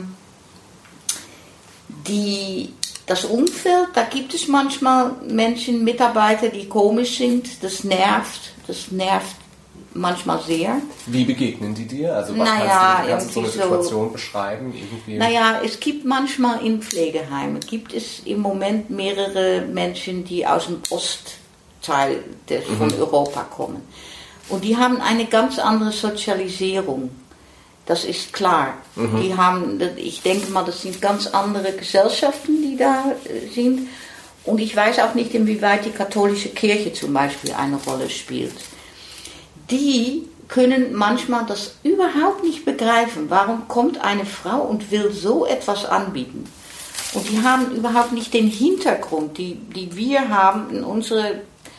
das Umfeld, da gibt es manchmal Menschen, Mitarbeiter, die komisch sind. Das nervt manchmal sehr. Wie begegnen die dir? Also kannst du so eine Situation beschreiben? Naja, es gibt manchmal in Pflegeheimen, gibt es im Moment mehrere Menschen, die aus dem Ostteil von Europa kommen. Und die haben eine ganz andere Sozialisierung. Das ist klar. Ich denke mal, das sind ganz andere Gesellschaften, die da sind. Und ich weiß auch nicht, inwieweit die katholische Kirche zum Beispiel eine Rolle spielt. Die können manchmal das überhaupt nicht begreifen. Warum kommt eine Frau und will so etwas anbieten? Und die haben überhaupt nicht den Hintergrund, die wir haben in unserer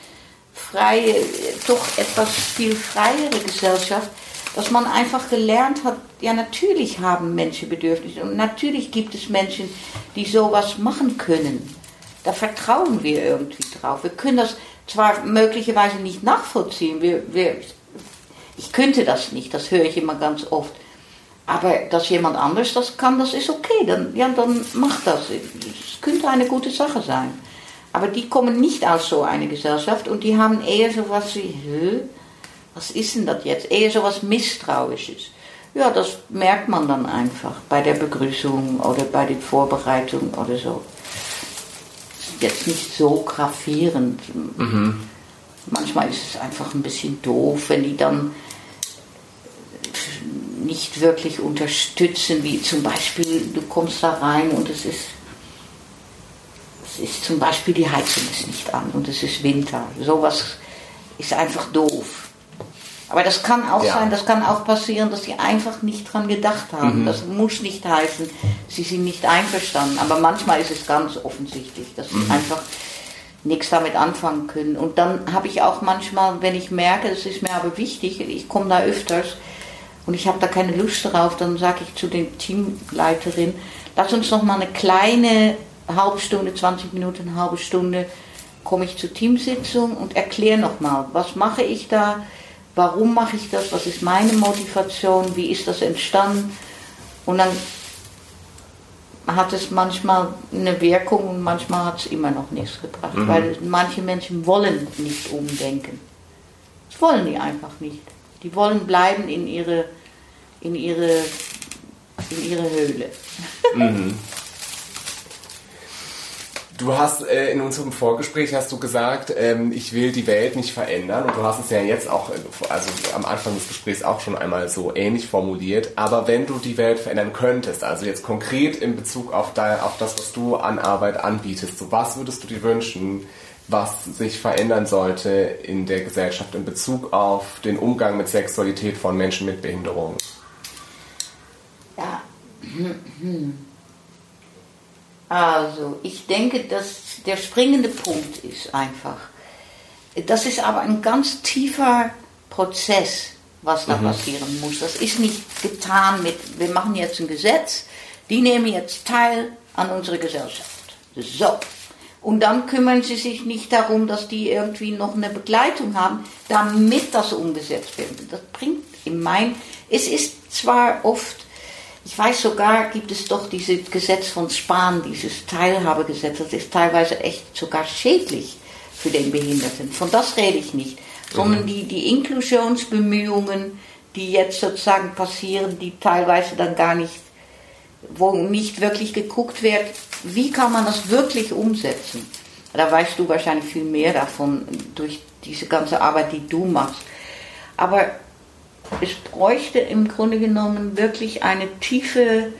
doch etwas viel freiere Gesellschaft, dass man einfach gelernt hat, ja natürlich haben Menschen Bedürfnisse und natürlich gibt es Menschen, die sowas machen können. Da vertrauen wir irgendwie drauf. Wir können das zwar möglicherweise nicht nachvollziehen, ich könnte das nicht, das höre ich immer ganz oft. Aber dass jemand anderes das kann, das ist okay, dann macht das. Es könnte eine gute Sache sein. Aber die kommen nicht aus so einer Gesellschaft und die haben eher sowas wie, was ist denn das jetzt? Eher sowas Misstrauisches. Ja, das merkt man dann einfach bei der Begrüßung oder bei den Vorbereitungen oder so. Das ist jetzt nicht so gravierend. Manchmal ist es einfach ein bisschen doof, wenn die dann nicht wirklich unterstützen, wie zum Beispiel, du kommst da rein und es ist zum Beispiel, die Heizung ist nicht an und es ist Winter. Sowas ist einfach doof. Aber das kann auch sein, das kann auch passieren, dass sie einfach nicht dran gedacht haben. Das muss nicht heißen, sie sind nicht einverstanden. Aber manchmal ist es ganz offensichtlich, dass sie einfach nichts damit anfangen können. Und dann habe ich auch manchmal, wenn ich merke, das ist mir aber wichtig, ich komme da öfters und ich habe da keine Lust drauf, dann sage ich zu den Teamleiterin, lass uns noch mal eine kleine halbe Stunde, 20 Minuten, eine halbe Stunde, komme ich zur Teamsitzung und erkläre nochmal, was mache ich da, warum mache ich das, was ist meine Motivation, wie ist das entstanden, und dann hat es manchmal eine Wirkung und manchmal hat es immer noch nichts gebracht, weil manche Menschen wollen nicht umdenken. Das wollen die einfach nicht. Die wollen bleiben in ihre Höhle. Du hast in unserem Vorgespräch hast du gesagt, ich will die Welt nicht verändern, und du hast es ja jetzt auch, also am Anfang des Gesprächs auch schon einmal so ähnlich formuliert, aber wenn du die Welt verändern könntest, also jetzt konkret in Bezug auf das, was du an Arbeit anbietest, so was würdest du dir wünschen, was sich verändern sollte in der Gesellschaft in Bezug auf den Umgang mit Sexualität von Menschen mit Behinderung? Ja. Also, ich denke, dass der springende Punkt ist einfach. Das ist aber ein ganz tiefer Prozess, was da passieren muss. Das ist nicht getan mit, wir machen jetzt ein Gesetz, die nehmen jetzt teil an unserer Gesellschaft. So. Und dann kümmern sie sich nicht darum, dass die irgendwie noch eine Begleitung haben, damit das umgesetzt wird. Das bringt es ist zwar oft, ich weiß sogar, gibt es doch dieses Gesetz von Spahn, dieses Teilhabegesetz, das ist teilweise echt sogar schädlich für den Behinderten. Von das rede ich nicht, sondern die Inklusionsbemühungen, die jetzt sozusagen passieren, die teilweise dann gar nicht, wo nicht wirklich geguckt wird, wie kann man das wirklich umsetzen. Da weißt du wahrscheinlich viel mehr davon durch diese ganze Arbeit, die du machst. Aber es bräuchte im Grunde genommen wirklich eine tiefe,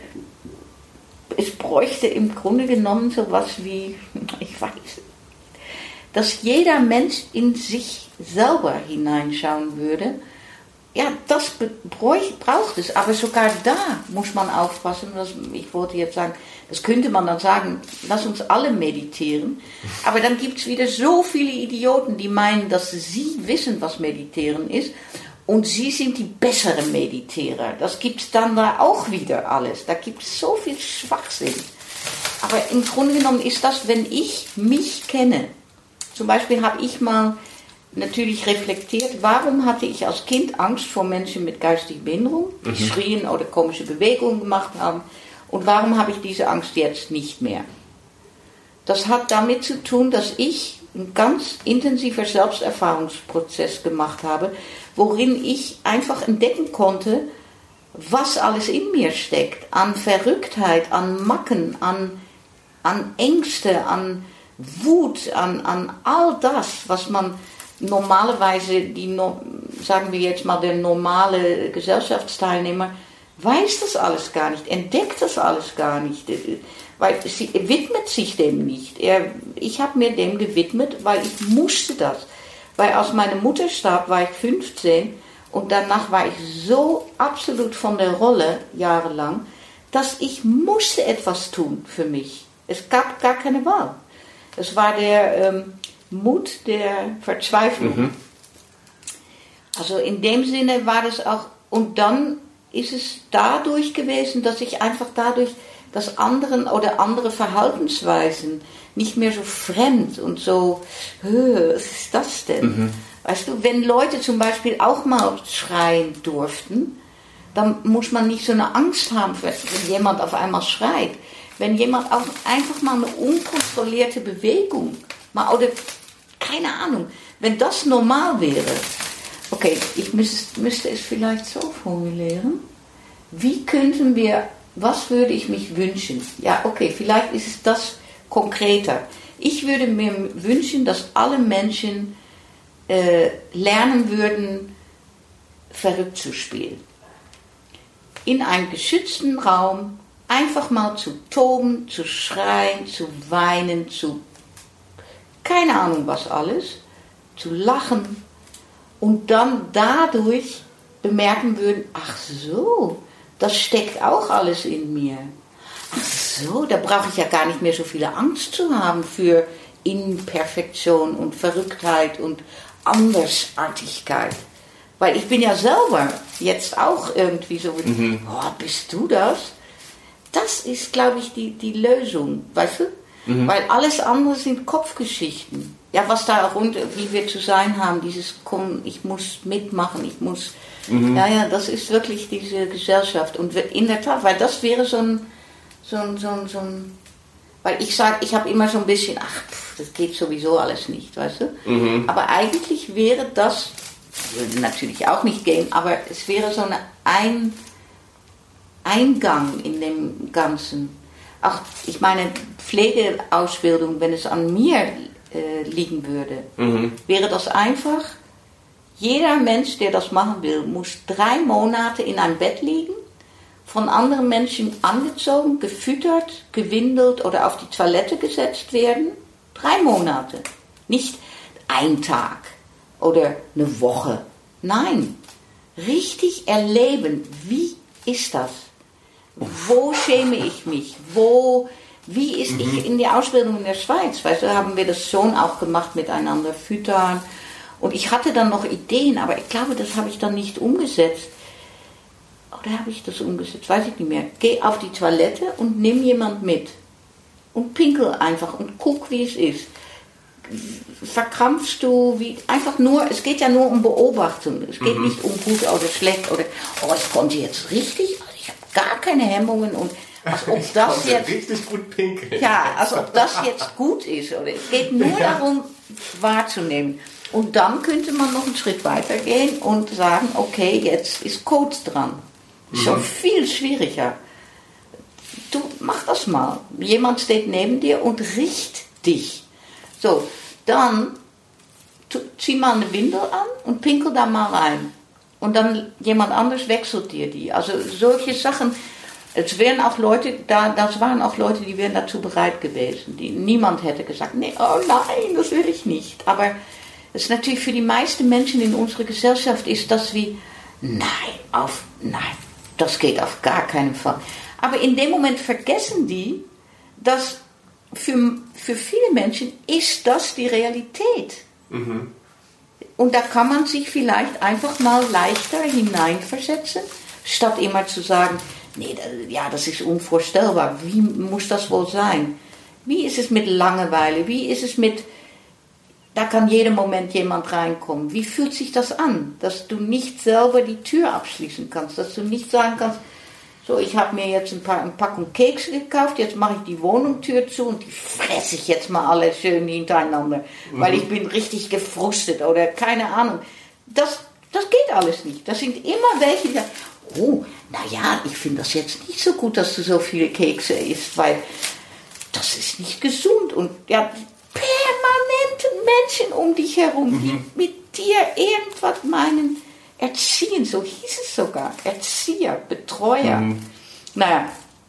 es bräuchte im Grunde genommen sowas wie, ich weiß, dass jeder Mensch in sich selber hineinschauen würde. Ja, das braucht es, aber sogar da muss man aufpassen. Ich wollte jetzt sagen, das könnte man dann sagen, lass uns alle meditieren. Aber dann gibt es wieder so viele Idioten, die meinen, dass sie wissen, was Meditieren ist. Und sie sind die besseren Meditierer. Das gibt es dann da auch wieder alles. Da gibt es so viel Schwachsinn. Aber im Grunde genommen ist das, wenn ich mich kenne. Zum Beispiel habe ich mal natürlich reflektiert, warum hatte ich als Kind Angst vor Menschen mit geistiger Behinderung, die schrien oder komische Bewegungen gemacht haben. Und warum habe ich diese Angst jetzt nicht mehr? Das hat damit zu tun, dass ich einen ganz intensiver Selbsterfahrungsprozess gemacht habe, worin ich einfach entdecken konnte, was alles in mir steckt, an Verrücktheit, an Macken, an Ängste, an Wut, an all das, was man normalerweise, sagen wir jetzt mal, der normale Gesellschaftsteilnehmer, weiß das alles gar nicht, entdeckt das alles gar nicht, weil sie widmet sich dem nicht. Ich habe mir dem gewidmet, weil ich musste das. Weil als meine Mutter starb, war ich 15 und danach war ich so absolut von der Rolle jahrelang, dass ich musste etwas tun für mich. Es gab gar keine Wahl. Es war der Mut der Verzweiflung. Also in dem Sinne war das auch, und dann ist es dadurch gewesen, dass ich einfach dadurch, dass andere Verhaltensweisen nicht mehr so fremd und so, was ist das denn? Weißt du, wenn Leute zum Beispiel auch mal schreien durften, dann muss man nicht so eine Angst haben, wenn jemand auf einmal schreit. Wenn jemand auch einfach mal eine unkontrollierte Bewegung, oder keine Ahnung, wenn das normal wäre. Okay, ich müsste es vielleicht so formulieren. Was würde ich mich wünschen? Ja, okay, vielleicht ist es das konkreter. Ich würde mir wünschen, dass alle Menschen lernen würden, verrückt zu spielen. In einem geschützten Raum einfach mal zu toben, zu schreien, zu weinen, keine Ahnung was alles, zu lachen und dann dadurch bemerken würden, ach so, das steckt auch alles in mir. Ach so, da brauche ich ja gar nicht mehr so viele Angst zu haben für Imperfektion und Verrücktheit und Andersartigkeit. Weil ich bin ja selber jetzt auch irgendwie so, bist du das? Das ist, glaube ich, die Lösung, weißt du? Weil alles andere sind Kopfgeschichten. Ja, was da rund, wie wir zu sein haben, dieses ich muss mitmachen, ich muss, das ist wirklich diese Gesellschaft. Und in der Tat, weil das wäre so ein weil ich habe immer so ein bisschen, das geht sowieso alles nicht, weißt du? Aber eigentlich wäre das, würde natürlich auch nicht gehen, aber es wäre so ein Eingang in dem Ganzen. auch, ich meine, Pflegeausbildung, wenn es an mir liegen würde, wäre das einfach, jeder Mensch, der das machen will, muss 3 Monate in einem Bett liegen, von anderen Menschen angezogen, gefüttert, gewindelt oder auf die Toilette gesetzt werden. 3 Monate. Nicht 1 Tag oder eine Woche. Nein, richtig erleben, wie ist das? Wo schäme ich mich? Wie ist ich in der Ausbildung in der Schweiz? Weißt du, haben wir das schon auch gemacht, miteinander füttern. Und ich hatte dann noch Ideen, aber ich glaube, das habe ich dann nicht umgesetzt. Oder habe ich das umgesetzt? Weiß ich nicht mehr. Geh auf die Toilette und nimm jemand mit. Und pinkel einfach und guck, wie es ist. Verkrampfst du, einfach nur, es geht ja nur um Beobachtung. Es geht nicht um gut oder schlecht oder, oh, es konnte jetzt richtig, also ich habe gar keine Hemmungen und als ob das jetzt richtig gut pinkeln. Ja, als ob das jetzt gut ist. Oder es geht nur darum, wahrzunehmen. Und dann könnte man noch einen Schritt weiter gehen und sagen, okay, jetzt ist Coach dran. Ist schon viel schwieriger. Du, mach das mal. Jemand steht neben dir und riecht dich. So, dann zieh mal eine Windel an und pinkel da mal rein. Und dann jemand anders wechselt dir die. Also solche Sachen. Es wären auch Leute, das waren auch Leute, die wären dazu bereit gewesen. Niemand hätte gesagt, nee, oh nein, das will ich nicht. Aber es ist natürlich für die meisten Menschen in unserer Gesellschaft ist das wie, nein, das geht auf gar keinen Fall. Aber in dem Moment vergessen die, dass für viele Menschen ist das die Realität. Und da kann man sich vielleicht einfach mal leichter hineinversetzen, statt immer zu sagen, nee, das ist unvorstellbar. Wie muss das wohl sein? Wie ist es mit Langeweile? Wie ist es mit, da kann jeden Moment jemand reinkommen. Wie fühlt sich das an, dass du nicht selber die Tür abschließen kannst, dass du nicht sagen kannst, so, ich habe mir jetzt eine Packung Kekse gekauft, jetzt mache ich die Wohnungstür zu und die fresse ich jetzt mal alle schön hintereinander, weil ich bin richtig gefrustet oder keine Ahnung. Das geht alles nicht. Das sind immer welche, die sagen, oh, naja, ich finde das jetzt nicht so gut, dass du so viele Kekse isst, weil das ist nicht gesund. Und ja, permanente Menschen um dich herum, die mit dir irgendwas meinen, erziehen, so hieß es sogar, Erzieher, Betreuer. Naja,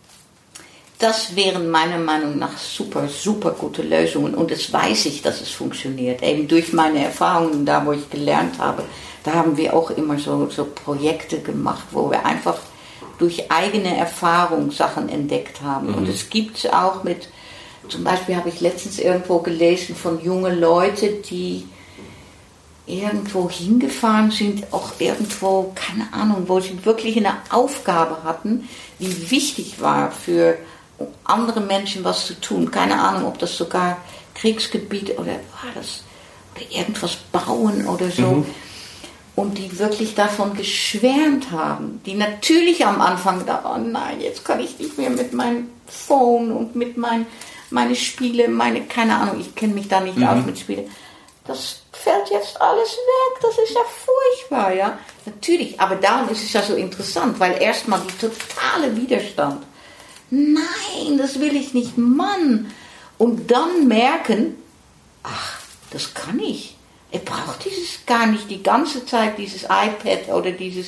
das wären meiner Meinung nach super, super gute Lösungen und das weiß ich, dass es funktioniert. Eben durch meine Erfahrungen da, wo ich gelernt habe, da haben wir auch immer so Projekte gemacht, wo wir einfach durch eigene Erfahrung Sachen entdeckt haben. Und es gibt auch zum Beispiel habe ich letztens irgendwo gelesen von jungen Leuten, die irgendwo hingefahren sind, auch irgendwo, keine Ahnung, wo sie wirklich eine Aufgabe hatten, die wichtig war für andere Menschen was zu tun. Keine Ahnung, ob das sogar Kriegsgebiet oder war das oder irgendwas bauen oder so. Und die wirklich davon geschwärmt haben. Die natürlich am Anfang dachten, oh nein, jetzt kann ich nicht mehr mit meinem Phone und mit meine Spiele, keine Ahnung, ich kenne mich da nicht aus mit Spielen. Das fällt jetzt alles weg, das ist ja furchtbar, ja. Natürlich, aber darum ist es ja so interessant, weil erstmal die totale Widerstand. Nein, das will ich nicht, Mann. Und dann merken, ach, das kann ich. Er braucht dieses gar nicht die ganze Zeit, dieses iPad oder dieses,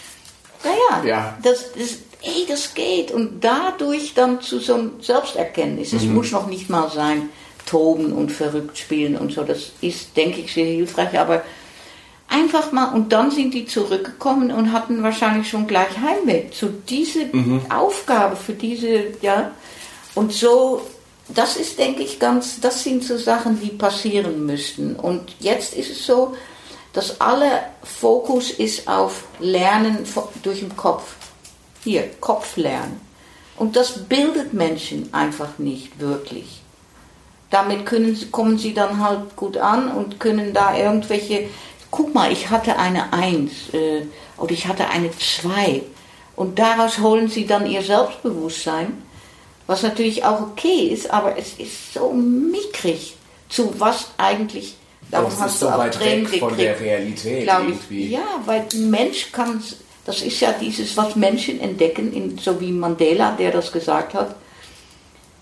das geht. Und dadurch dann zu so einem Selbsterkenntnis. Es muss noch nicht mal sein, toben und verrückt spielen und so. Das ist, denke ich, sehr hilfreich. Aber einfach mal, und dann sind die zurückgekommen und hatten wahrscheinlich schon gleich Heimweh zu dieser Aufgabe, für diese, ja. Und so, das ist, denke ich, das sind so Sachen, die passieren müssten. Und jetzt ist es so, dass aller Fokus ist auf Lernen durch den Kopf. Hier, Kopflernen. Und das bildet Menschen einfach nicht wirklich. Damit kommen sie dann halt gut an und können da irgendwelche, guck mal, ich hatte eine 1 oder ich hatte eine 2. Und daraus holen sie dann ihr Selbstbewusstsein, was natürlich auch okay ist, aber es ist so mickrig, zu was eigentlich, darum hast du auch Tränen gekriegt. Von der Realität irgendwie. Ja, weil ein Mensch kann, das ist ja dieses, was Menschen entdecken, so wie Mandela, der das gesagt hat,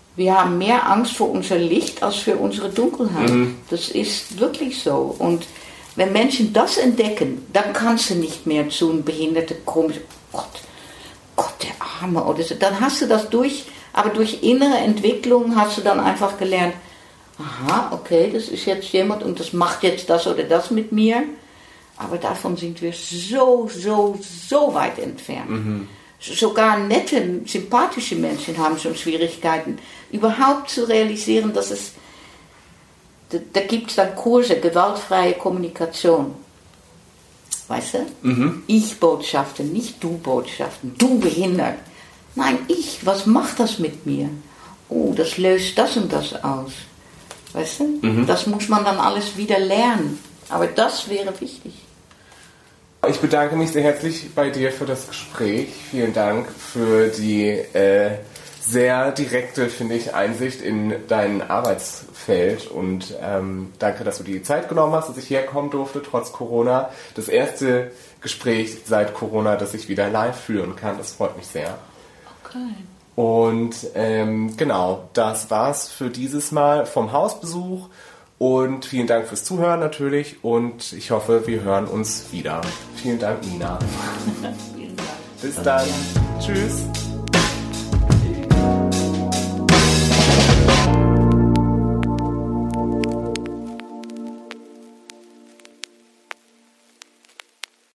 wir haben mehr Angst vor unser Licht als für unsere Dunkelheit. Das ist wirklich so. Und wenn Menschen das entdecken, dann kannst du nicht mehr zu einem behinderten, komischen Gott, der Arme oder so. Dann hast du das aber durch innere Entwicklung hast du dann einfach gelernt, aha, okay, das ist jetzt jemand und das macht jetzt das oder das mit mir. Aber davon sind wir so weit entfernt. Sogar nette, sympathische Menschen haben schon Schwierigkeiten, überhaupt zu realisieren, dass da gibt es dann Kurse, gewaltfreie Kommunikation. Weißt du? Ich-Botschaften, nicht Du-Botschaften. Du behindert. Nein, was macht das mit mir? Oh, das löst das und das aus. Weißt du? Das muss man dann alles wieder lernen. Aber das wäre wichtig. Ich bedanke mich sehr herzlich bei dir für das Gespräch. Vielen Dank für die sehr direkte, finde ich, Einsicht in dein Arbeitsfeld und danke, dass du die Zeit genommen hast, dass ich herkommen durfte, trotz Corona. Das erste Gespräch seit Corona, das ich wieder live führen kann, das freut mich sehr. Okay. Und genau, das war's für dieses Mal vom Hausbesuch und vielen Dank fürs Zuhören natürlich und ich hoffe, wir hören uns wieder. Vielen Dank, Nina. Vielen Dank. Bis dann. Tschüss.